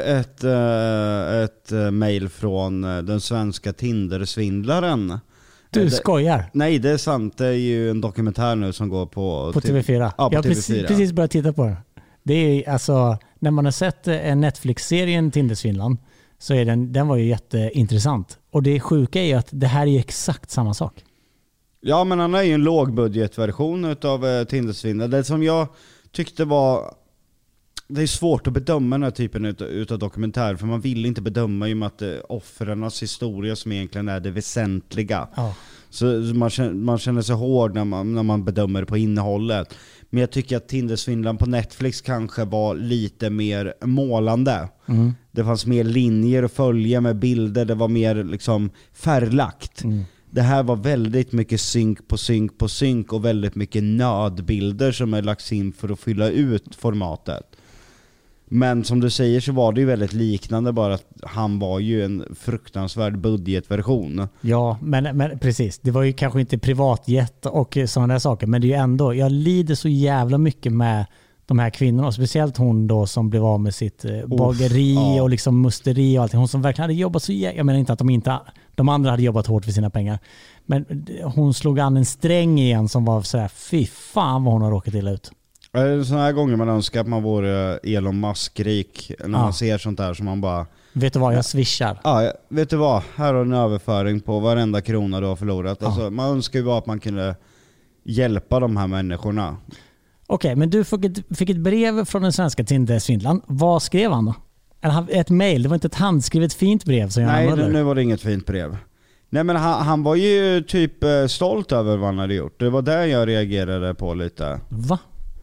ett mail från den svenska Tinder-svindlaren. Du skojar? Nej, det är sant. Det är ju en dokumentär nu som går på TV4. Ja, på jag har TV4. precis börjat titta på det. Det är alltså, när man har sett Netflix-serien Tinder-svindlaren så är den var ju jätteintressant. Och det sjuka är ju att det här är exakt samma sak. Ja, men han är ju en lågbudgetversion utav Tinder-svindlaren. Det som jag tyckte var... Det är svårt att bedöma den här typen utav dokumentär, för man vill inte bedöma ju med att offrarnas historia som egentligen är det väsentliga. Ja. Så man känner sig hård när man bedömer på innehållet. Men jag tycker att Tinder-svindlaren på Netflix kanske var lite mer målande. Mm. Det fanns mer linjer att följa med bilder, det var mer liksom färglagt. Mm. Det här var väldigt mycket synk på synk och väldigt mycket nödbilder som är lagts in för att fylla ut formatet. Men som du säger så var det ju väldigt liknande, bara att han var ju en fruktansvärd budgetversion. Ja, men precis. Det var ju kanske inte privatjet och sådana där saker, men det är ju ändå, jag lider så jävla mycket med de här kvinnorna, och speciellt hon då som blev av med sitt bageri och liksom musteri och allting. Hon som verkligen hade jobbat så jävla, jag menar inte att de andra hade jobbat hårt för sina pengar, men hon slog an en sträng igen som var så här, fy fan vad hon har råkat illa ut. Sådana här gånger man önskar att man vore Elon Musk-rik när man ser sånt där som man bara... Vet du vad, jag swishar. Ja, vet du vad? Här har en överföring på varenda krona du har förlorat. Ja. Alltså, man önskar ju bara att man kunde hjälpa de här människorna. Okej, men du fick ett brev från den svenska Tinder-svindlaren. Vad skrev han då? Ett mejl, det var inte ett handskrivet fint brev som Nej, nu var det inget fint brev. Nej, men han var ju typ stolt över vad han hade gjort. Det var där jag reagerade på lite. Va?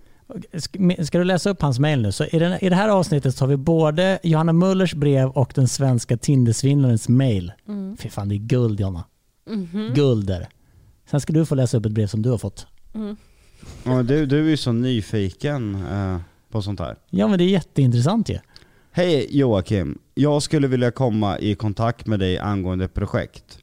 Ska du läsa upp hans mejl nu? Så i det här avsnittet så har vi både Johanna Möllers brev och den svenska Tinder-svindlarens mejl. Mm. Fy fan, det är guld, Jonna. Mm-hmm. Gulder. Sen ska du få läsa upp ett brev som du har fått. Mm. Ja, du är ju så nyfiken på sånt här. Ja, men det är jätteintressant ju. Hej Joakim, jag skulle vilja komma i kontakt med dig angående ett projekt.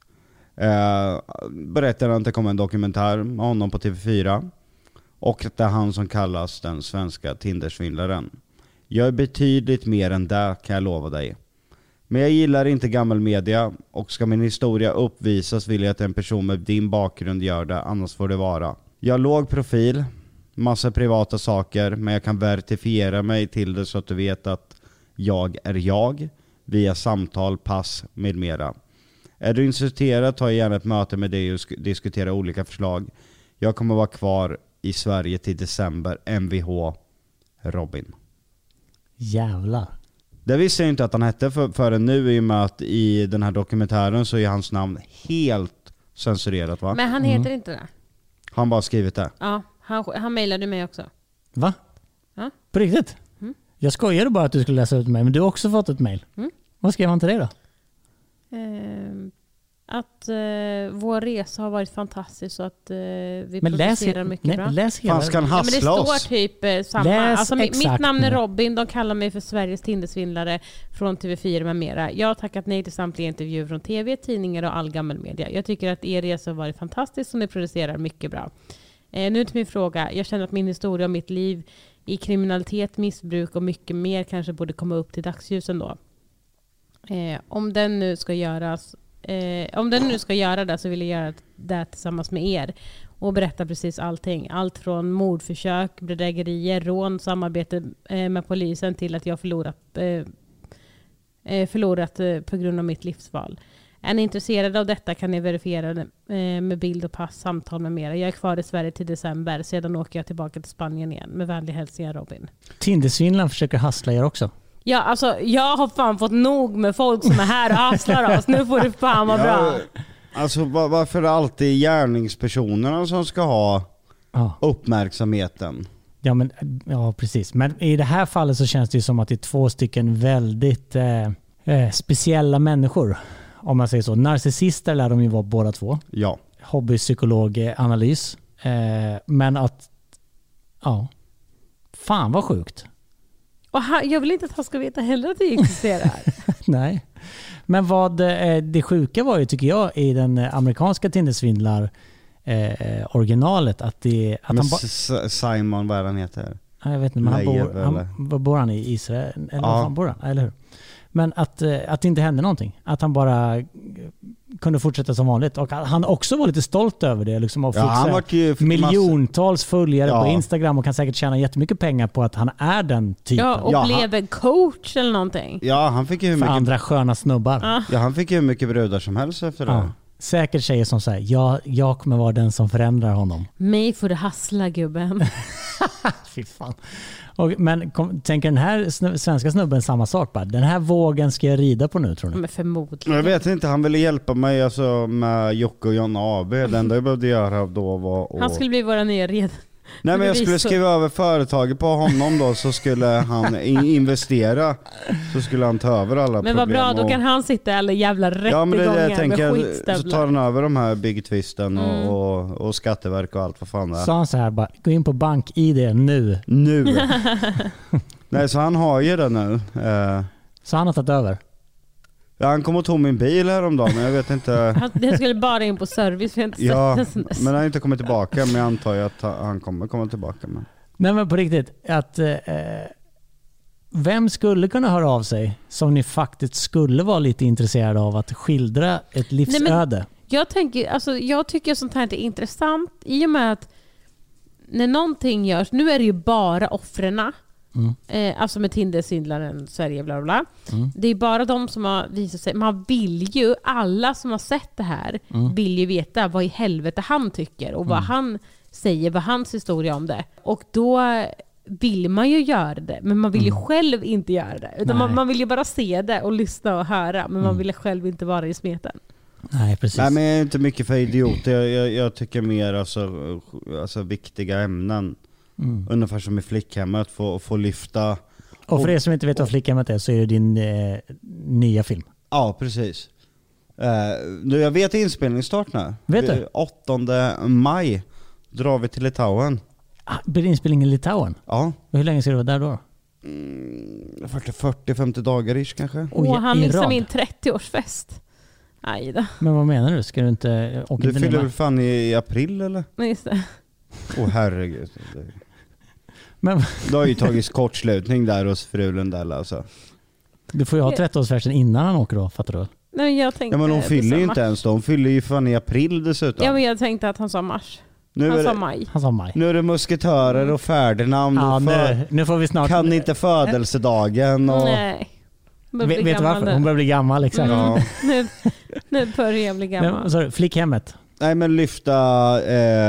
Berättade att det kom en dokumentär med honom på TV4 och att det är han som kallas den svenska Tinder-svindlaren. Jag är betydligt mer än det, kan jag lova dig. Men jag gillar inte gammal media, och ska min historia uppvisas vill jag att en person med din bakgrund gör det, annars får det vara. Jag har låg profil, massa privata saker, men jag kan verifiera mig till det så att du vet att jag är jag via samtal, pass med mera. Är du intresserad, ta gärna ett möte med dig och diskutera olika förslag. Jag kommer vara kvar i Sverige till december. MVH Robin. Jävlar. Det visste jag inte att han hette förrän nu, i och med att i den här dokumentären så är hans namn helt censurerat, va? Men han heter inte det. Han bara skrivit det. Ja, han mejlade mig också. Va? Ja. På riktigt? Jag skojade bara att du skulle läsa ut mig, men du har också fått ett mejl. Vad skrev han till dig då? Att vår resa har varit fantastisk och att vi producerar mycket bra. Läs hela. Fan, ska han hassla men det oss? står typ samma. Läs Alltså, mitt exakt namn är nu. Robin. De kallar mig för Sveriges Tindersvindlare från TV4 med mera. Jag har tackat nej till samtliga intervjuer från TV, tidningar och all gammal media. Jag tycker att er resa har varit fantastisk och ni producerar mycket bra. Nu till min fråga. Jag känner att min historia och mitt liv i kriminalitet, missbruk och mycket mer kanske borde komma upp till dagsljusen då. Om den nu ska göra det så vill jag göra det tillsammans med er och berätta precis allting. Allt från mordförsök, bedrägerier, rån, samarbete med polisen till att jag förlorat på grund av mitt livsval. Är ni intresserade av detta kan ni verifiera det med bild och pass, samtal med mera. Jag är kvar i Sverige till december. Sedan åker jag tillbaka till Spanien igen. Med vänlig hälsningar, Robin. Tindersvindlaren försöker hassla er också. Ja, alltså jag har fan fått nog med folk som är här och hasslar oss. Nu får det fan vara bra. Alltså varför är det alltid gärningspersonerna som ska ha uppmärksamheten? Ja, precis. Men i det här fallet så känns det ju som att det är 2 stycken väldigt speciella människor. Om man säger så. Narcissister lär de ju vara båda 2. Ja. Hobbypsykologanalys. Men att... Ja. Fan vad sjukt. Och jag vill inte att han ska veta heller att det existerar. Nej. Men vad det sjuka var ju, tycker jag, i den amerikanska Tindersvindlar originalet att Simon, vad han heter? Jag vet inte, men bor han i Israel? Eller vad fan bor han? Eller hur? Men att det inte hände någonting. Att han bara kunde fortsätta som vanligt. Och han också var lite stolt över det. Liksom, och fick miljontals följare på Instagram och kan säkert tjäna jättemycket pengar på att han är den typen. Ja, och blev en coach eller någonting. Ja, han fick ju hur mycket... För andra sköna snubbar. Ja, han fick ju hur mycket brudar som helst efter det. Säkert tjejer som säger, jag kommer vara den som förändrar honom. Mig får du hassla, gubben. Fy fan. Men tänker den här svenska snubben samma sak? Bara, den här vågen ska jag rida på nu, tror ni? Men förmodligen. Jag vet inte, han ville hjälpa mig alltså, med Jocke och Jonna AB. Det enda jag behövde göra då var... Han skulle bli våra nya red. Nej, men jag skulle skriva över företaget på honom då, så skulle han investera, så skulle han ta över alla problem. Men vad bra, då kan han sitta alla jävla rättegångar med skitstövlar. Så tar han över de här Big Twisten och Skatteverk och allt vad fan det är. Så han så här bara, gå in på BankID nu. Nej, så han har ju det nu. Så han har tagit över? Ja, han kom och tog min bil häromdagen, men jag vet inte. Det skulle bara in på service, för jag inte sett men han har inte kommit tillbaka, men jag antar ju att han kommer komma tillbaka. Nej, men på riktigt, att vem skulle kunna höra av sig som ni faktiskt skulle vara lite intresserade av att skildra ett livsöde? Nej, jag tycker sånt här är intressant i och med att när någonting görs, nu är det ju bara offrena. Alltså med Tindersvindlaren Sverige bla bla. Det är bara de som har visat sig. Man vill ju, alla som har sett det här vill ju veta vad i helvete han tycker och vad han säger, vad hans historia om det. Och då vill man ju göra det, men man vill ju själv inte göra det. Utan man vill ju bara se det och lyssna och höra, men man vill själv inte vara i smeten. Nej, precis. Nej, men jag är inte mycket för idioter. Jag tycker mer alltså viktiga ämnen. Ungefär som i Flickhemmet, få lyfta. Och för er som inte vet vad Flickhemmet är, så är det din nya film. Ja, precis. Jag vet inspelningsstart nu. Vet du? 8 maj drar vi till Litauen. Blir det inspelning i Litauen? Ja. Och hur länge ska du vara där då? 40-50 dagar ish kanske. Han liksom in 30-årsfest. Aj då. Men vad menar du? Ska du inte åka Du fyller väl fan i april eller? Nej, just det. Herregud. Men du har ju tagit kortslutning där hos fru Lundell alltså. Du får ju ha 30-årsfesten innan han åker då, fattar du? Nej, jag tänkte... Ja, men hon fyller ju inte ens då. Hon fyller ju fan i april dessutom. Ja, men jag tänkte att han sa mars. Han sa maj. Nu är det musketörer och Ferdinand. Ja, nu får vi snart... Kan inte födelsedagen och... Nej. Vet du varför? Hon börjar bli gammal, exakt. Ja. nu börjar jag bli gammal. Men, sorry, Flickhemmet. Nej, men lyfta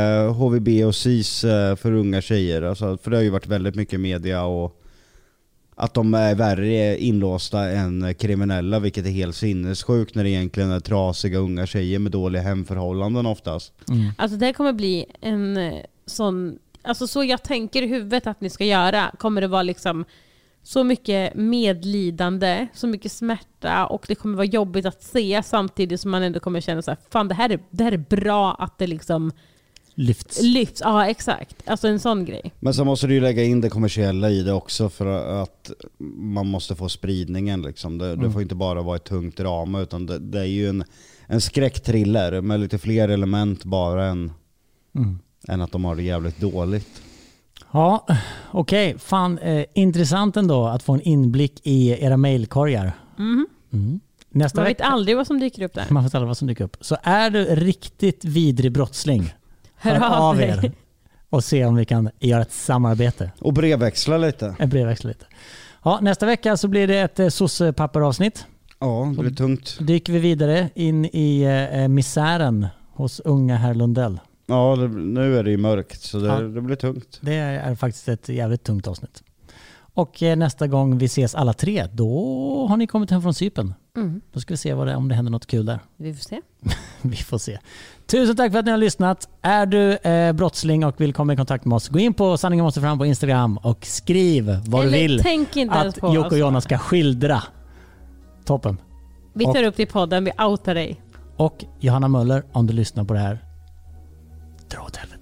HVB och SIS för unga tjejer. Alltså, för det har ju varit väldigt mycket media och att de är värre inlåsta än kriminella, vilket är helt sinnessjukt när det egentligen är trasiga unga tjejer med dåliga hemförhållanden oftast. Alltså det kommer bli en sån, alltså så jag tänker i huvudet att ni ska göra, kommer det vara liksom så mycket medlidande, så mycket smärta, och det kommer vara jobbigt att se, samtidigt som man ändå kommer känna så här, fan det här är bra att det liksom lyfts. Ja, exakt. Alltså en sån grej. Men så måste du ju lägga in det kommersiella i det också, för att man måste få spridningen liksom. Det får inte bara vara ett tungt drama, utan det är ju en skräcktriller med lite fler element bara än att de har det jävligt dåligt. Ja, okej. Fan, intressant ändå att få en inblick i era mejlkorgar. Nästa man vet aldrig vad som dyker upp där. Man vet aldrig vad som dyker upp. Så är du riktigt vidrig brottsling, hör av er och se om vi kan göra ett samarbete. Och brevväxla lite. Ja, nästa vecka så blir det ett sossepapperavsnitt. Ja, det blir tungt. Dyker vi vidare in i misären hos unga herr Lundell. Ja, nu är det ju mörkt, så det blir tungt. Det är faktiskt ett jävligt tungt avsnitt. Och nästa gång vi ses alla tre, då har ni kommit hem från Cypern. Då ska vi se om det händer något kul där. Vi får se. Vi får se. Tusen tack för att ni har lyssnat. Är du brottsling och vill komma i kontakt med oss, gå in på Sanningen måste fram på Instagram och skriv vad du vill tänk inte att Jocke och Jonna ska skildra. Toppen. Vi tar upp det i podden, vi outar dig. Och Johanna Möller, om du lyssnar på det här, dra åt helvete.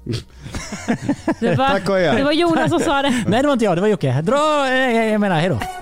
Tack och det var Jonas som sa det. Nej, det var inte jag, det var Jocke. Jag menar, hej då.